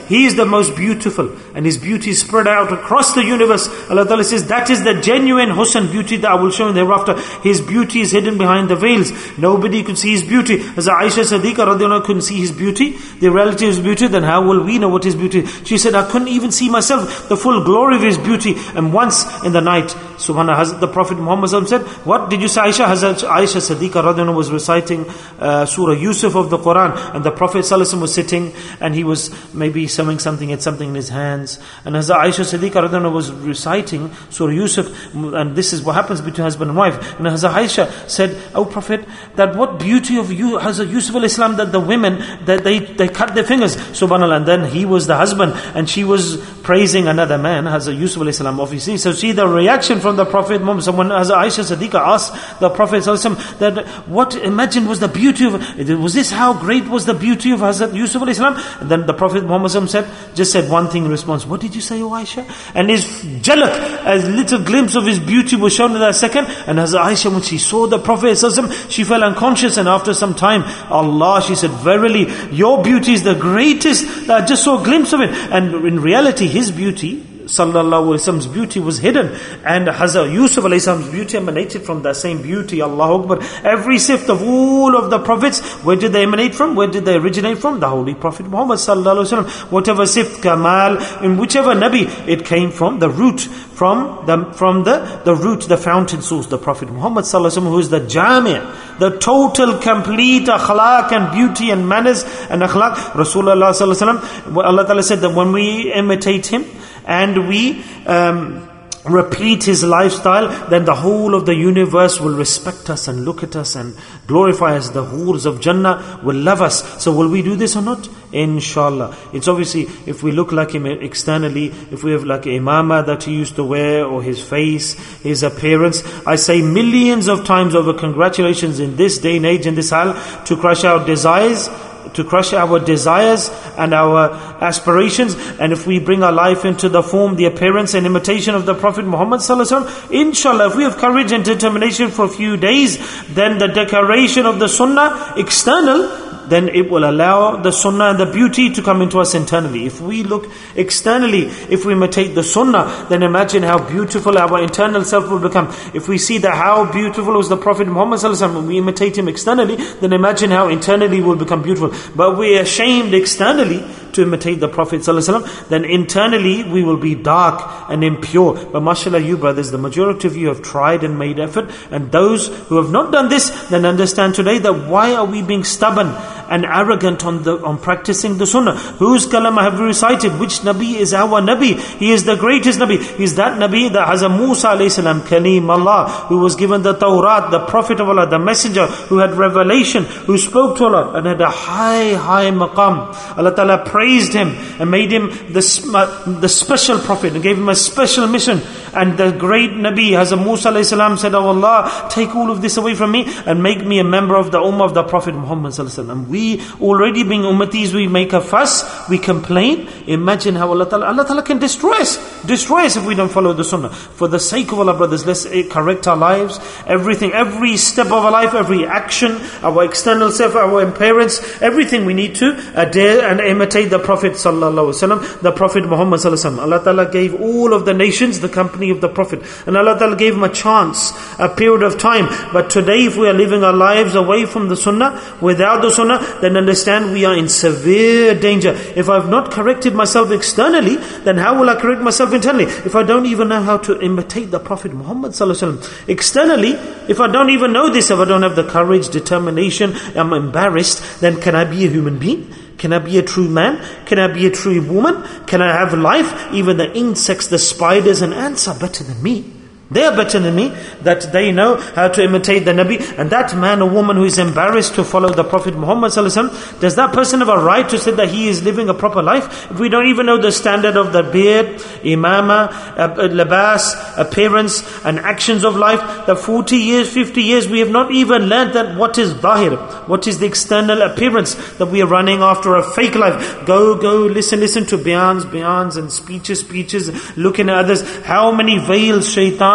He is the most beautiful, and His beauty is spread out across the universe. Allah Ta'ala says, that is the genuine husn, beauty that I will show you thereafter. His beauty is hidden behind the veils. Nobody could see His beauty. As Aisha Siddiqa radiallahu anha couldn't see His beauty, the reality of His beauty, then how will we know what His beauty is? She said, I couldn't even see myself, the full glory of His beauty. And once in the night, subhanAllah, Hazrat the Prophet Muhammad said, what did you say, Aisha? Hazrat Aisha Siddiqa radiallahu anha was reciting uh, Surah Yusuf of the Quran, and the Prophet ﷺ was sitting, and he was maybe sewing something, had something in his hands, and Hazrat Aisha Siddiqa radiallahu anha was reciting Surah Yusuf, and this is what happens between husband and wife. And Hazrat Aisha said, "Oh Prophet, that what beauty of you, Hazrat Yusuf alayhi salam, that the women, that they, they cut their fingers, subhanAllah." And then he was the husband, and she was praising another man, Hazrat Yusuf alayhi salam, obviously. So see the reaction from the Prophet Muhammad. So when Hazrat Aisha Siddiqa asked the Prophet ﷺ that what, imagine was the beauty of, was this how great was the beauty of Hazrat Yusuf alayhi salam? And then the Prophet Muhammad said, just said one thing in response, what did you say, O Aisha? And his jalak, a little glimpse of his beauty was shown in that second. And Hazrat Aisha, when she saw the Prophet ﷺ, she fell unconscious, and after some time, Allah, she said, verily, your beauty is the greatest. I just saw a glimpse of it. And in reality, his beauty, Sallallahu Alaihi Wasallam's beauty was hidden, and Hazrat Yusuf Alaihi Wasallam's beauty emanated from that same beauty. Allahu Akbar. Every sift of all of the prophets, where did they emanate from? Where did they originate from? The Holy Prophet Muhammad Sallallahu Alaihi Wasallam. Whatever sift, kamal, in whichever Nabi, it came from the root, from the from the, the root, the fountain source, the Prophet Muhammad Sallallahu Alaihi Wasallam, who is the jami', the total, complete akhlaq and beauty and manners and akhlaq. Rasulullah Sallallahu Alaihi Wasallam, Allah Ta'ala said that when we imitate him, and we um, repeat his lifestyle, then the whole of the universe will respect us and look at us and glorify us. The hurs of Jannah will love us. So will we do this or not? Inshallah. It's obviously, if we look like him externally, if we have like imama that he used to wear, or his face, his appearance, I say millions of times over, congratulations in this day and age, in this hal, to crush our desires, to crush our desires and our aspirations. And if we bring our life into the form, the appearance and imitation of the Prophet Muhammad Sallallahu Alaihi Wasallam, inshallah, if we have courage and determination for a few days, then the decoration of the sunnah external, then it will allow the sunnah and the beauty to come into us internally. If we look externally, if we imitate the sunnah, then imagine how beautiful our internal self will become. If we see that how beautiful was the Prophet Muhammad Sallallahu Alaihi Wasallam, and we imitate him externally, then imagine how internally we'll become beautiful. But we are ashamed externally to imitate the Prophet Sallallahu Alaihi Wasallam, then internally we will be dark and impure. But mashallah, you brothers, the majority of you have tried and made effort, and those who have not done this, then understand today that why are we being stubborn and arrogant on the on practicing the sunnah? Whose kalam have we recited? Which Nabi is our Nabi? He is the greatest Nabi. He is that Nabi that has a Musa alayhi salam, Kalim Allah, who was given the Tawrat, the Prophet of Allah, the Messenger, who had revelation, who spoke to Allah and had a high, high maqam. Allah Ta'ala praised him and made him the, the special Prophet and gave him a special mission. And the great Nabi, Hazrat Musa alayhi salam, said, "Oh Allah, take all of this away from me and make me a member of the Ummah of the Prophet Muhammad Sallallahu Alaihi Wasallam." We already being ummatis, we make a fuss, we complain. Imagine how Allah Ta'ala, Allah Ta'ala can destroy us, destroy us if we don't follow the sunnah. For the sake of Allah, brothers, let's correct our lives, everything, every step of our life, every action, our external self, our appearance, everything we need to adhere and imitate the Prophet Sallallahu Alaihi Wasallam, the Prophet Muhammad Sallallahu Alaihi Wasallam. Allah Ta'ala gave all of the nations the company of the Prophet, and Allah Ta'ala gave him a chance, a period of time. But today, if we are living our lives away from the sunnah, without the sunnah, then understand we are in severe danger. If I've not corrected myself externally, then how will I correct myself internally? If I don't even know how to imitate the Prophet Muhammad Sallallahu Alaihi Wasallam externally, if I don't even know this, if I don't have the courage, determination, I'm embarrassed, then can I be a human being? Can I be a true man? Can I be a true woman? Can I have life? Even the insects, the spiders and ants are better than me. They are better than me, that they know how to imitate the Nabi. And that man or woman who is embarrassed to follow the Prophet Muhammad Sallallahu Alaihi Wasallam, does that person have a right to say that he is living a proper life? If we don't even know the standard of the beard, imama, labas, appearance and actions of life, the forty years, fifty years, we have not even learned that what is zahir, what is the external appearance, that we are running after a fake life. Go, go, listen, listen to bayans, bayans and speeches, speeches, looking at others. How many veils shaitan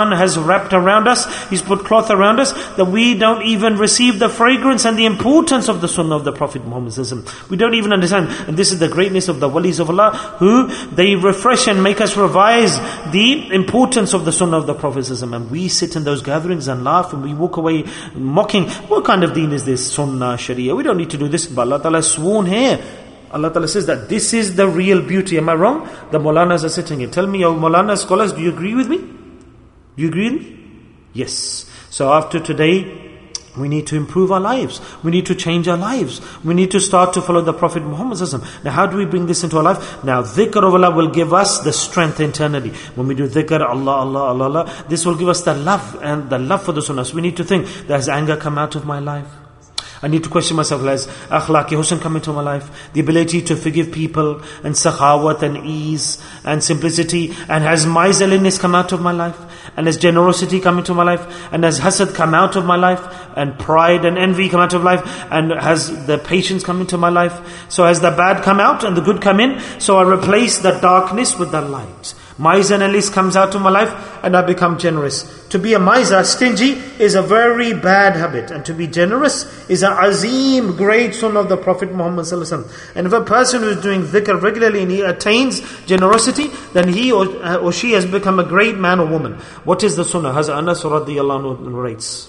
Quran has wrapped around us, He's put cloth around us, that we don't even receive the fragrance and the importance of the Sunnah of the Prophet Muhammad. We don't even understand. And this is the greatness of the walis of Allah, who they refresh and make us revise the importance of the Sunnah of the Prophet. And we sit in those gatherings and laugh, and we walk away mocking. What kind of deen is this? Sunnah, Sharia. We don't need to do this. But Allah Ta'ala has sworn here. Allah Ta'ala says that this is the real beauty. Am I wrong? The Maulanas are sitting here. Tell me, oh Maulana scholars, do you agree with me? Do you agree with me? Yes. So after today, we need to improve our lives. We need to change our lives. We need to start to follow the Prophet Muhammad. Now how do we bring this into our life? Now dhikr of Allah will give us the strength internally. When we do dhikr, Allah, Allah, Allah, Allah, this will give us the love and the love for the sunnah. So we need to think, has anger come out of my life? I need to question myself, has akhlaqi husn come into my life? The ability to forgive people, and sakhawat and ease and simplicity. And has miserliness come out of my life? And has generosity come into my life? And has hasad come out of my life? And pride and envy come out of life? And has the patience come into my life? So has the bad come out and the good come in? So I replace the darkness with the light. Miserliness comes out of my life and I become generous. To be a miser, stingy, is a very bad habit. And to be generous is an azim, great sunnah of the Prophet Muhammad sallallahu alaihi wasallam. And if a person who is doing dhikr regularly and he attains generosity, then he or, uh, or she has become a great man or woman. What is the sunnah? Hazrat Anas radiyallahu anhu narrates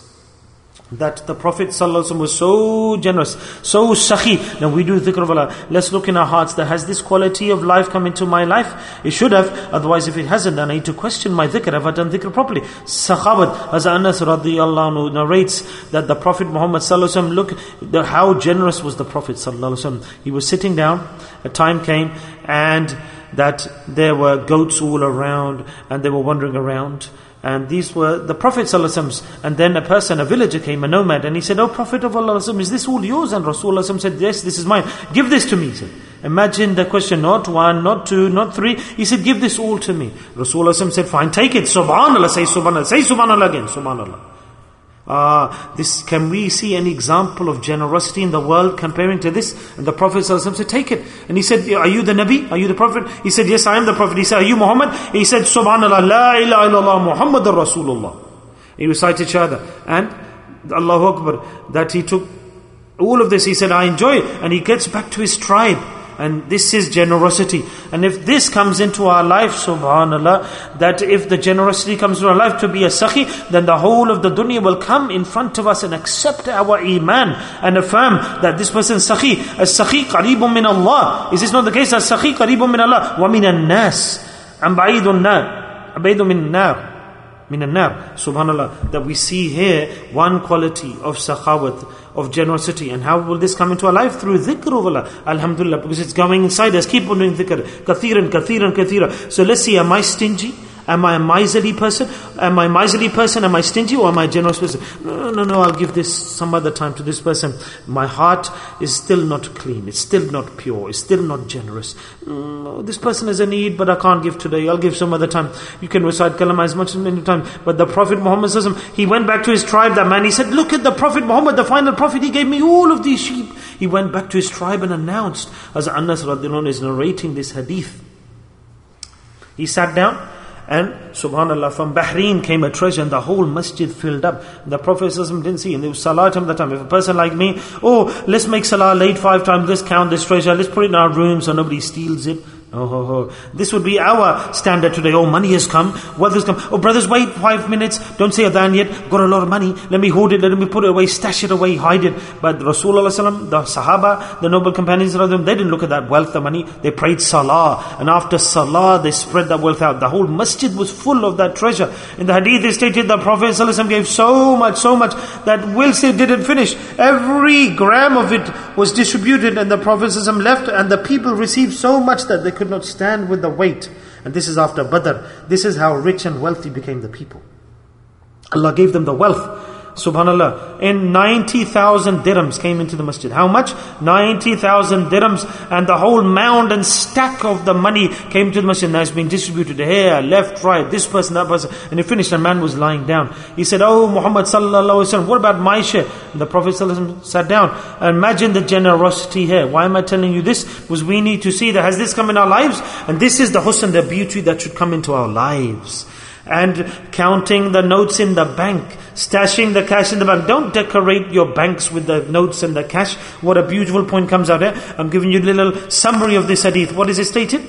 that the Prophet ﷺ was so generous, so sakhi. Now we do dhikr of Allah. Let's look in our hearts, that has this quality of life come into my life? It should have. Otherwise, if it hasn't, then I need to question my dhikr. Have I done dhikr properly? Sakhawat. As Anas radiyallahu anhu narrates that the Prophet Muhammad ﷺ, look the, how generous was the Prophet ﷺ. He was sitting down, a time came, and that there were goats all around, and they were wandering around. And these were the Prophet ﷺ. And then a person, a villager came, a nomad, and he said, "Oh Prophet of Allah, is this all yours?" And Rasulullah said, "Yes, this is mine. Give this to me." He said, imagine the question, not one, not two, not three. He said, "Give this all to me." Rasulullah said, "Fine, take it. Subhanallah, say Subhanallah. Say Subhanallah again, Subhanallah." Ah, this, can we see any example of generosity in the world comparing to this? And the Prophet ﷺ said, "Take it." And he said, "Are you the Nabi? Are you the Prophet?" He said, "Yes, I am the Prophet." He said, "Are you Muhammad?" He said, "Subhanallah, la ilaha illallah, Muhammadur Rasulullah." He recited Shahada. And Allahu Akbar, that he took all of this, he said, "I enjoy it." And he gets back to his tribe. And this is generosity. And if this comes into our life, subhanallah, that if the generosity comes into our life to be a sakhi, then the whole of the dunya will come in front of us and accept our iman and affirm that this person is sakhi. As-sakhi qareebun min Allah. Is this not the case? As-sakhi qareebun min Allah. Wa min an-nas. Am ba'idun nar. Abaidun min nar. Min an-nar. Subhanallah. That we see here one quality of sakhawat, of generosity. And how will this come into our life? Through dhikr of Allah. Alhamdulillah, because it's going inside us. Keep on doing dhikr. Kathiran, kathiran, kathira. So let's see, am I stingy? Am I a miserly person? Am I a miserly person? Am I stingy? Or am I a generous person? No, no, no, I'll give this some other time to this person. My heart is still not clean. It's still not pure. It's still not generous. Mm, this person has a need, but I can't give today. I'll give some other time. You can recite kalama as much as many times. But the Prophet Muhammad, he went back to his tribe, that man. He said, "Look at the Prophet Muhammad, the final Prophet. He gave me all of these sheep." He went back to his tribe and announced, as Anas radhiyallahu anhu is narrating this hadith. He sat down, and subhanallah, from Bahrain came a treasure, and the whole masjid filled up. The Prophet didn't see, and there was salah time that time. If a person like me, oh, let's make salah late five times, let's count this treasure, let's put it in our room so nobody steals it. Oh, oh, oh. This would be our standard today. Oh, money has come, wealth has come. Oh, brothers, wait five minutes. Don't say adhan yet. Got a lot of money. Let me hold it. Let me put it away. Stash it away. Hide it. But Rasulullah sallam, the Sahaba, the noble companions of them, they didn't look at that wealth, the money. They prayed salah. And after salah, they spread that wealth out. The whole masjid was full of that treasure. In the hadith, they stated the Prophet ﷺ gave so much, so much, that whilst it didn't finish, every gram of it was distributed, and the Prophet ﷺ left, and the people received so much that they could not stand with the weight. And this is after Badr. This is how rich and wealthy became the people. Allah gave them the wealth. Subhanallah. In ninety thousand dirhams came into the masjid. How much? ninety thousand dirhams. And the whole mound and stack of the money came to the masjid. Now it's being distributed here, left, right, this person, that person. And it finished, and man was lying down. He said, "Oh Muhammad sallallahu alaihi wasallam, what about my share?" And the Prophet sallallahu alaihi wasallam sat down. Imagine the generosity here. Why am I telling you this? Because we need to see that has this come in our lives? And this is the husn, the beauty that should come into our lives. and counting the notes in the bank, stashing the cash in the bank. Don't decorate your banks with the notes and the cash. What a beautiful point comes out here. I'm giving you a little summary of this hadith. What is it stated?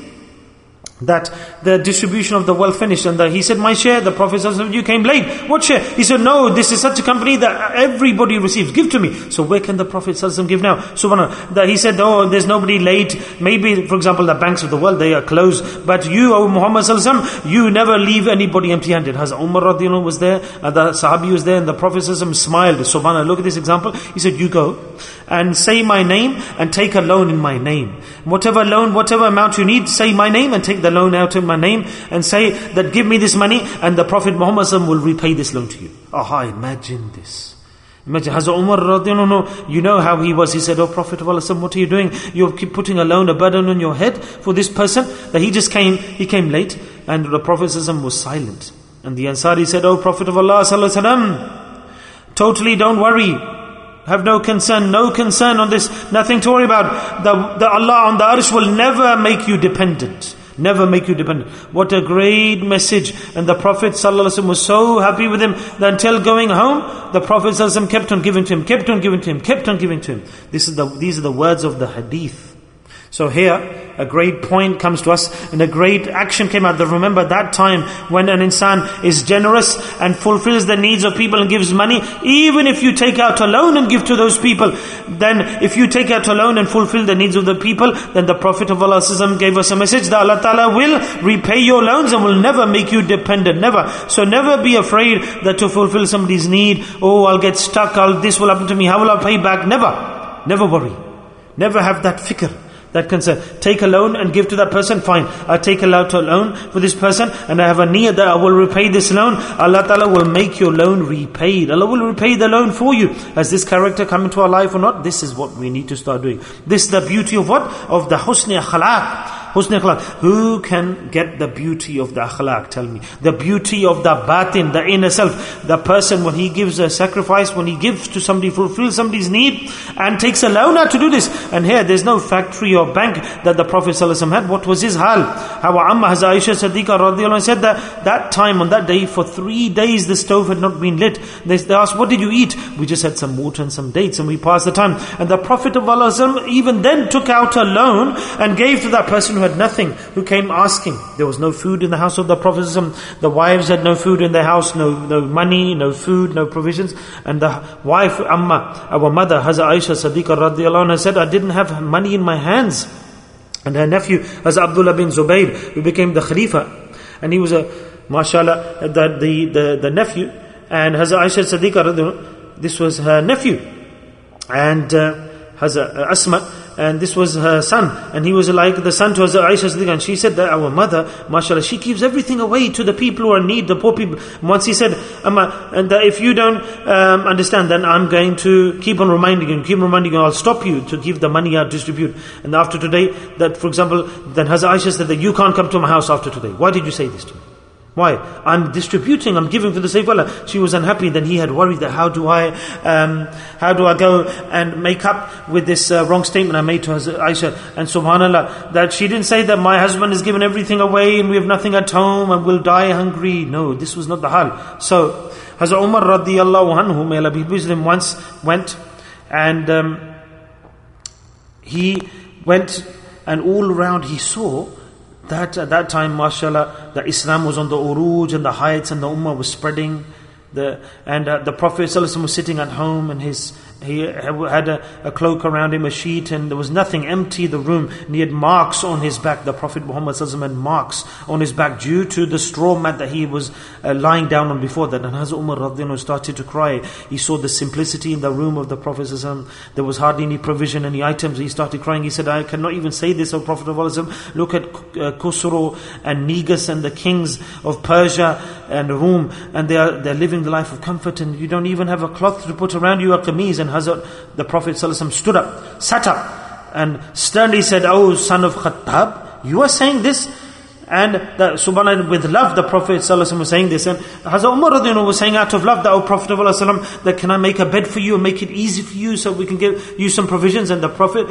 That the distribution of the wealth finished, and the, he said, my share. The Prophet said, you came late. What share? He said, no, this is such a company that everybody receives. Give to me. So where can the Prophet give now? Subhanallah. That he said, oh, there's nobody late. Maybe, for example, the banks of the world, they are closed. But you, O Muhammad, you never leave anybody empty-handed. Hazrat Umar radiallahu anhu was there, and the Sahabi was there, and the Prophet smiled. Subhanallah, look at this example. He said, you go and say my name and take a loan in my name. Whatever loan, whatever amount you need, say my name and take the loan out in my name and say that give me this money and the Prophet Muhammad will repay this loan to you. Ah, imagine this. Imagine Hazrat Umar radiallahu anhu, you know how he was. He said, oh Prophet of Allah, what are you doing? You keep putting a loan, a burden on your head for this person that he just came, he came late, and the Prophet was silent. And the Ansari said, oh Prophet of Allah sallallahu alaihi wasallam, totally don't worry. Have no concern, no concern on this, nothing to worry about. The, the Allah on the arsh will never make you dependent. Never make you dependent. What a great message. And the Prophet ﷺ was so happy with him that until going home, the Prophet ﷺ kept on giving to him, kept on giving to him, kept on giving to him. This is the, these are the words of the hadith. So here, a great point comes to us, and a great action came out. Remember that time when an insan is generous and fulfills the needs of people and gives money, even if you take out a loan and give to those people, then if you take out a loan and fulfill the needs of the people, then the Prophet of Allah gave us a message that Allah Ta'ala will repay your loans and will never make you dependent. Never. So never be afraid that to fulfill somebody's need, oh, I'll get stuck, I'll, this will happen to me, how will I pay back? Never. Never worry. Never have that fikr. That concern. Take a loan and give to that person, fine. I take a loan for this person and I have a niyyah that I will repay this loan. Allah Ta'ala will make your loan repaid. Allah will repay the loan for you. Has this character come into our life or not? This is what we need to start doing. This is the beauty of what? Of the husn akhlaq. Husn akhlaq. Who can get the beauty of the akhlaq? Tell me. The beauty of the batin, the inner self. The person, when he gives a sacrifice, when he gives to somebody, fulfills somebody's need and takes a loan out to do this. And here there's no factory or bank that the Prophet ﷺ had. What was his hal? How Amma Hazrat Aisha Siddiqa radiallahu anha said that that time, on that day, for three days the stove had not been lit. They, they asked, what did you eat? We just had some water and some dates and we passed the time. And the Prophet of Allah even then took out a loan and gave to that person who had nothing, who came asking. There was no food in the house of the Prophet. The wives had no food in their house, no no money, no food, no provisions. And the wife, Amma, our mother, Hazrat Aisha Siddiqa radiallahu anha said, I didn't have money in my hands. And her nephew, Hazrat Abdullah bin Zubayr, who became the Khalifa. And he was a, mashallah, the, the, the, the nephew. And Hazrat Aisha Siddiqa, this was her nephew. And uh, Hazrat Asma, and this was her son, and he was like the son to Hazrat Aisha Siddiqa. And she said that our mother, mashallah, she gives everything away to the people who are in need, the poor people. And once he said, Amma, and that if you don't um, understand, then I'm going to keep on reminding you, keep reminding you, I'll stop you to give the money out, distribute. And after today, that for example, then Hazrat Aisha said that you can't come to my house after today. Why did you say this to me? Why? I'm distributing, I'm giving for the sake of Allah. She was unhappy. Then he had worried that how do I um, how do I go and make up with this uh, wrong statement I made to Aisha. And subhanallah, that she didn't say that my husband has given everything away and we have nothing at home and we'll die hungry. No, this was not the hal. So Hazrat Umar radiallahu anhu, may Allah be pleased with him, once went and um, he went and all around he saw that at that time, mashallah, the Islam was on the uruj and the heights and the ummah was spreading. The, and uh, the Prophet ﷺ was sitting at home and his he had a, a cloak around him, a sheet, and there was nothing, empty the room. And he had marks on his back. The Prophet Muhammad ﷺ had marks on his back due to the straw mat that he was uh, lying down on before that. And Hazrat Umar radiallahu anhu started to cry. He saw the simplicity in the room of the Prophet ﷺ. There was hardly any provision, any items. He started crying. He said, I cannot even say this, O Prophet of Allah. Look at uh, Khusro and Negus and the kings of Persia and Rum, and they are they're living the life of comfort, and you don't even have a cloth to put around you, a qameez. And Hazrat, the Prophet ﷺ stood up, sat up, and sternly said, "Oh son of Khattab, you are saying this?" And the, subhanAllah, with love, the Prophet ﷺ was saying this. And Hazrat Umar radiallahu anhu was saying out of love that, O Prophet of Allah, that can I make a bed for you and make it easy for you so we can give you some provisions? And the Prophet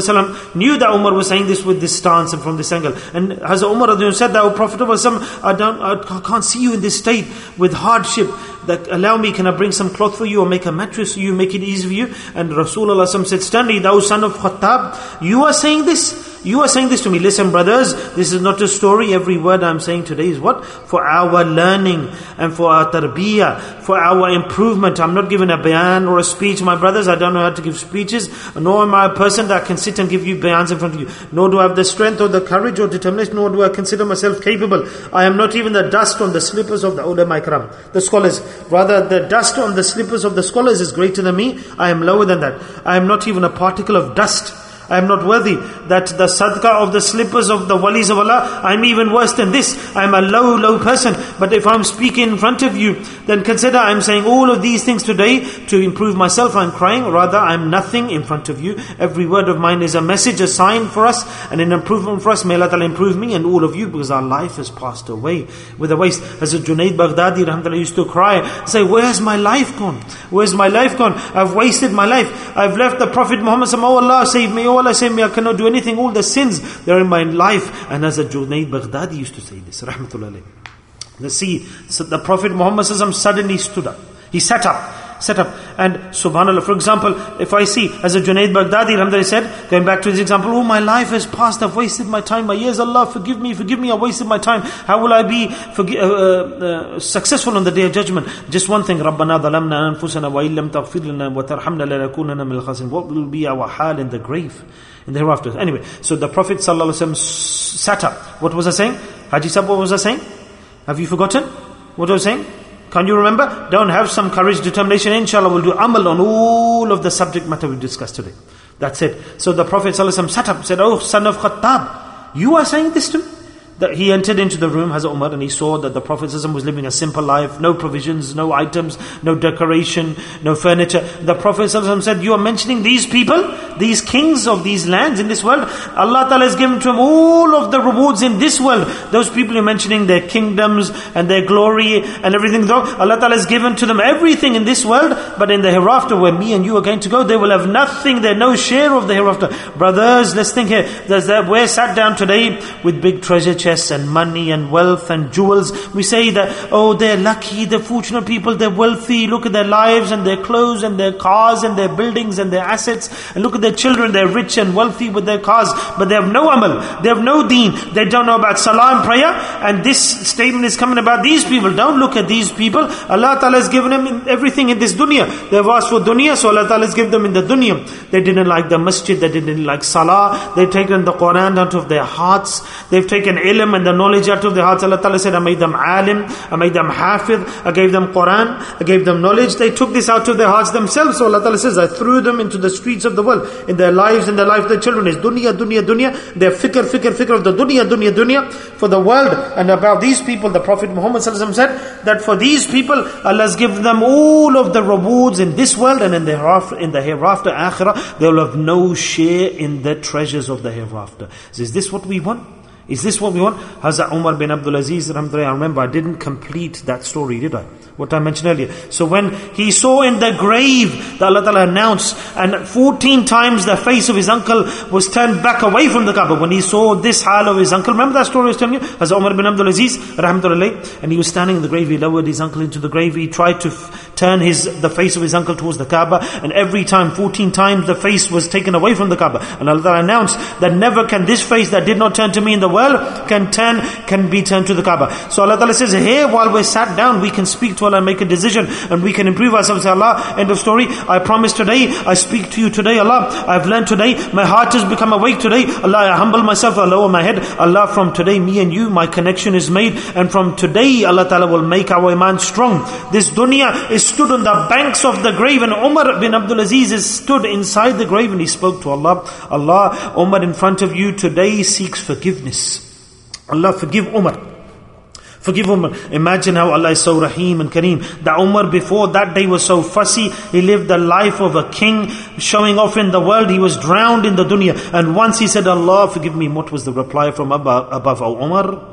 ﷺ knew that Umar was saying this with this stance and from this angle. And Hazrat Umar radiallahu anhu said that, O Prophet of Allah, I, don't, I can't see you in this state with hardship. That allow me, can I bring some cloth for you or make a mattress for you, make it easy for you? And Rasulullah said, Stanley, thou son of Khattab, you are saying this? You are saying this to me. Listen brothers, this is not a story. Every word I'm saying today is what? For our learning and for our tarbiyah, for our improvement. I'm not giving a bayan or a speech. My brothers, I don't know how to give speeches, nor am I a person that can sit and give you bayans in front of you. Nor do I have the strength or the courage or determination, nor do I consider myself capable. I am not even the dust on the slippers of the ulama ikram, the scholars. Rather, the dust on the slippers of the scholars is greater than me. I am lower than that. I am not even a particle of dust. I am not worthy that the sadaqah of the slippers of the walis of Allah, I am even worse than this. I am a low, low person. But if I am speaking in front of you, then consider I am saying all of these things today to improve myself. I am crying. Rather, I am nothing in front of you. Every word of mine is a message, a sign for us, and an improvement for us. May Allah Ta'ala improve me and all of you, because our life has passed away with a waste. As Junaid Baghdadi Rahmatullah used to cry, say, where's my life gone? Where's my life gone? I've wasted my life. I've left the Prophet Muhammad Sallallahu Alaihi Wasallam. Oh Allah, save me. Oh Allah, save me. I cannot do anything. All the sins that are in my life. And as a Junaid Baghdadi used to say this, Rahmatullah alayhi. The see, so the Prophet Muhammad Sallallahu Alaihi Wasallam suddenly stood up. He sat up. Set up. And subhanAllah, for example, if I see, as a Junaid Baghdadi Rahmatullah said, going back to his example, oh my life has passed, I've wasted my time, my years, Allah forgive me, forgive me, I wasted my time. How will I be forgi- uh, uh, successful on the day of judgment? Just one thing, رَبَّنَا ظَلَمْنَا أَنفُسَنَا وَإِن لَمْ تَغْفِرْ لَنَا وَتَرْحَمْنَا لَنَكُونَنَّ مِنَ الْخَاسِرِينَ. What will be our hal in the grave, in the hereafter? Anyway, so the Prophet ﷺ sat up. What was I saying? Haji Sahib, what was I saying? Have you forgotten what I was saying? Can you remember? Don't have some courage, determination. Inshallah, we'll do amal on all of the subject matter we discussed today. That's it. So the Prophet ﷺ sat up and said, oh son of Khattab, you are saying this to me? That he entered into the room, Hazrat Umar, and he saw that the Prophet ﷺ was living a simple life, no provisions, no items, no decoration, no furniture. The Prophet ﷺ said, you are mentioning these people, these kings of these lands in this world. Allah Ta'ala has given to them all of the rewards in this world. Those people you're mentioning, their kingdoms and their glory and everything, though Allah Ta'ala has given to them everything in this world, but in the hereafter where me and you are going to go, they will have nothing, they have no share of the hereafter. Brothers, let's think here. There's that we're sat down today with big treasure chests and money and wealth and jewels. We say that, oh, they're lucky, they're fortunate people, they're wealthy, look at their lives and their clothes and their cars and their buildings and their assets, and look at their children, they're rich and wealthy with their cars, but they have no amal, they have no deen, they don't know about salah and prayer. And this statement is coming about these people. Don't look at these people. Allah Ta'ala has given them everything in this dunya. They have asked for dunya, so Allah Ta'ala has given them in the dunya. They didn't like the masjid, they didn't like salah, they've taken the Quran out of their hearts, they've taken ilm and the knowledge out of their hearts. Allah Ta'ala said, I made them alim, I made them hafidh, I gave them Quran, I gave them knowledge. They took this out of their hearts themselves. So Allah Ta'ala says, I threw them into the streets of the world. In their lives, in the life of their children is dunya, dunya, dunya. Their fikr, fikr, fikr of the dunya, dunya, dunya for the world. And about these people, the Prophet Muhammad said that for these people, Allah has given them all of the rewards in this world, and in the hereafter, in the hereafter, akhirah, they will have no share in the treasures of the hereafter. So is this what we want? Is this what we want? Hazrat Umar bin Abdul Aziz, I remember I didn't complete that story, did I? What I mentioned earlier. So when he saw in the grave, that Allah Ta'ala announced, and fourteen times the face of his uncle was turned back away from the Kaaba. When he saw this hal of his uncle, remember that story I was telling you? Hazrat Umar bin Abdul Aziz, rahmatullah, and he was standing in the grave, he lowered his uncle into the grave, he tried to f- turn his the face of his uncle towards the Kaaba, and every time, fourteen times the face was taken away from the Kaaba. And Allah Ta'ala announced that never can this face that did not turn to me in the world can turn, can be turned to the Kaaba. So Allah Ta'ala says, here while we're sat down, we can speak to Allah and make a decision, and we can improve ourselves. Allah, end of story. I promise today, I speak to you today, Allah. I've learned today, my heart has become awake today. Allah, I humble myself, I lower my head. Allah, from today, me and you, my connection is made, and from today, Allah Ta'ala will make our iman strong. This dunya is stood on the banks of the grave, and Umar bin Abdul Aziz is stood inside the grave, and he spoke to Allah. Allah, Umar in front of you today seeks forgiveness. Allah, forgive Umar. Forgive Umar. Imagine how Allah is so Rahim and Kareem. That Umar before that day was so fussy. He lived the life of a king, showing off in the world. He was drowned in the dunya. And once he said, Allah, forgive me. What was the reply from above, above O Umar?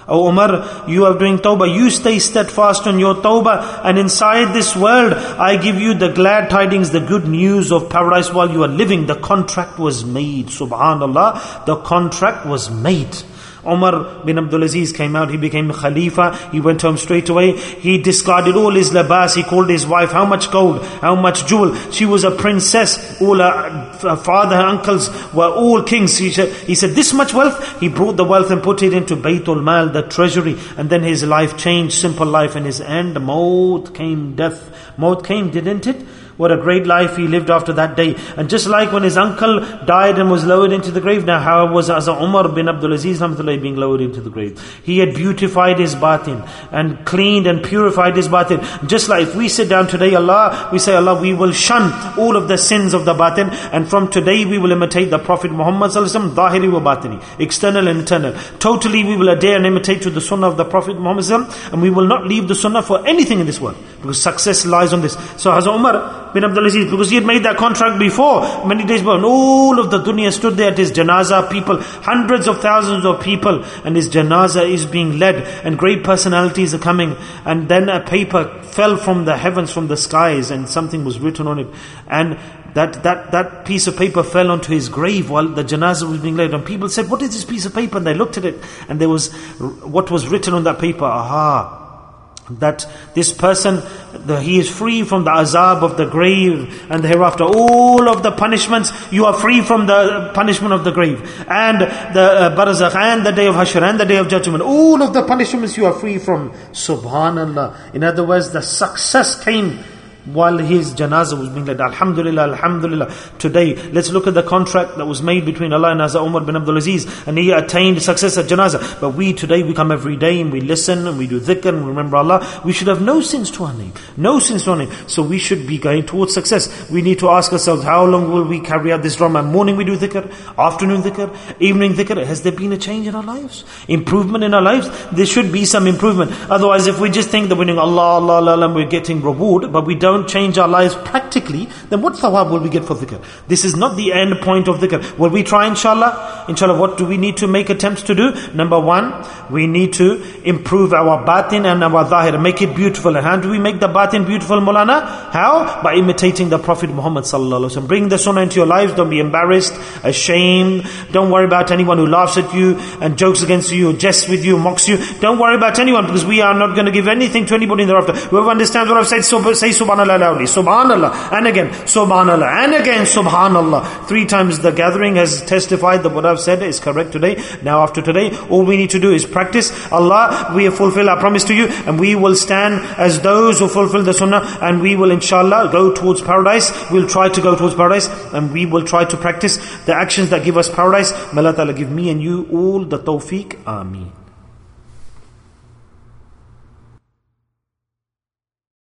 Oh Umar, you are doing tawbah, you stay steadfast on your tawbah, and inside this world, I give you the glad tidings, the good news of paradise while you are living. The contract was made, subhanallah, the contract was made. Umar bin Abdul Aziz came out, he became Khalifa, he went home straight away, he discarded all his labas, he called his wife, how much gold, how much jewel, she was a princess, all her father, her uncles were all kings. He said, he said, this much wealth, he brought the wealth and put it into Baytul Mal, the treasury, and then his life changed, simple life, and his end, Maut came, death, Maut came, didn't it? What a great life he lived after that day. And just like when his uncle died and was lowered into the grave, now how was as Umar bin Abdul Aziz being lowered into the grave? He had beautified his batin and cleaned and purified his batin. Just like if we sit down today, Allah, we say, Allah, we will shun all of the sins of the batin, and from today we will imitate the Prophet Muhammad sallallahu alaihi wasallam, zahiri wa batini, external and internal. Totally we will adhere and imitate to the sunnah of the Prophet Muhammad sallallahu alaihi wasallam, and we will not leave the sunnah for anything in this world, because success lies on this. So Hazrat Umar bin Abdul Aziz, because he had made that contract before, many days before, and all of the dunya stood there at his janazah, people, hundreds of thousands of people, and his janazah is being led, and great personalities are coming, and then a paper fell from the heavens, from the skies, and something was written on it, and that, that, that piece of paper fell onto his grave while the janazah was being laid, and people said, what is this piece of paper? And they looked at it, and there was, what was written on that paper, aha, that this person, the, he is free from the azab of the grave and the hereafter. All of the punishments, you are free from the punishment of the grave and the uh, barzakh and the day of Hashr and the day of judgment. All of the punishments you are free from. Subhanallah. In other words, the success came while his janazah was being led. Alhamdulillah, Alhamdulillah. Today, let's look at the contract that was made between Allah and Hazrat Umar bin Abdul Aziz, and he attained success at janazah. But we today, we come every day and we listen and we do dhikr and remember Allah. We should have no sins to our name. No sins to our name. So we should be going towards success. We need to ask ourselves, how long will we carry out this drama? Morning we do dhikr, afternoon dhikr, evening dhikr. Has there been a change in our lives? Improvement in our lives? There should be some improvement. Otherwise, if we just think that we're doing Allah, Allah, Allah, Allah, we're getting reward, but we don't change our lives practically, then what thawab will we get for dhikr? This is not the end point of dhikr. Will we try inshallah? Inshallah, what do we need to make attempts to do? Number one, we need to improve our batin and our zahir, make it beautiful. And how do we make the batin beautiful, Maulana? How? By imitating the Prophet Muhammad sallallahu alaihi wasallam. Bring the sunnah into your lives. Don't be embarrassed, ashamed. Don't worry about anyone who laughs at you and jokes against you, or jests with you, mocks you. Don't worry about anyone, because we are not going to give anything to anybody in the hereafter. Whoever understands what I've said, so say subhanallah loudly. Subhanallah. And again, subhanallah. And again, subhanallah. Three times the gathering has testified that what I've said is correct today. Now after today, all we need to do is practice. Allah, we have fulfilled our promise to you, and we will stand as those who fulfill the sunnah, and we will inshallah go towards paradise. We'll try to go towards paradise, and we will try to practice the actions that give us paradise. May Allah Ta'ala give me and you all the tawfiq. Ameen.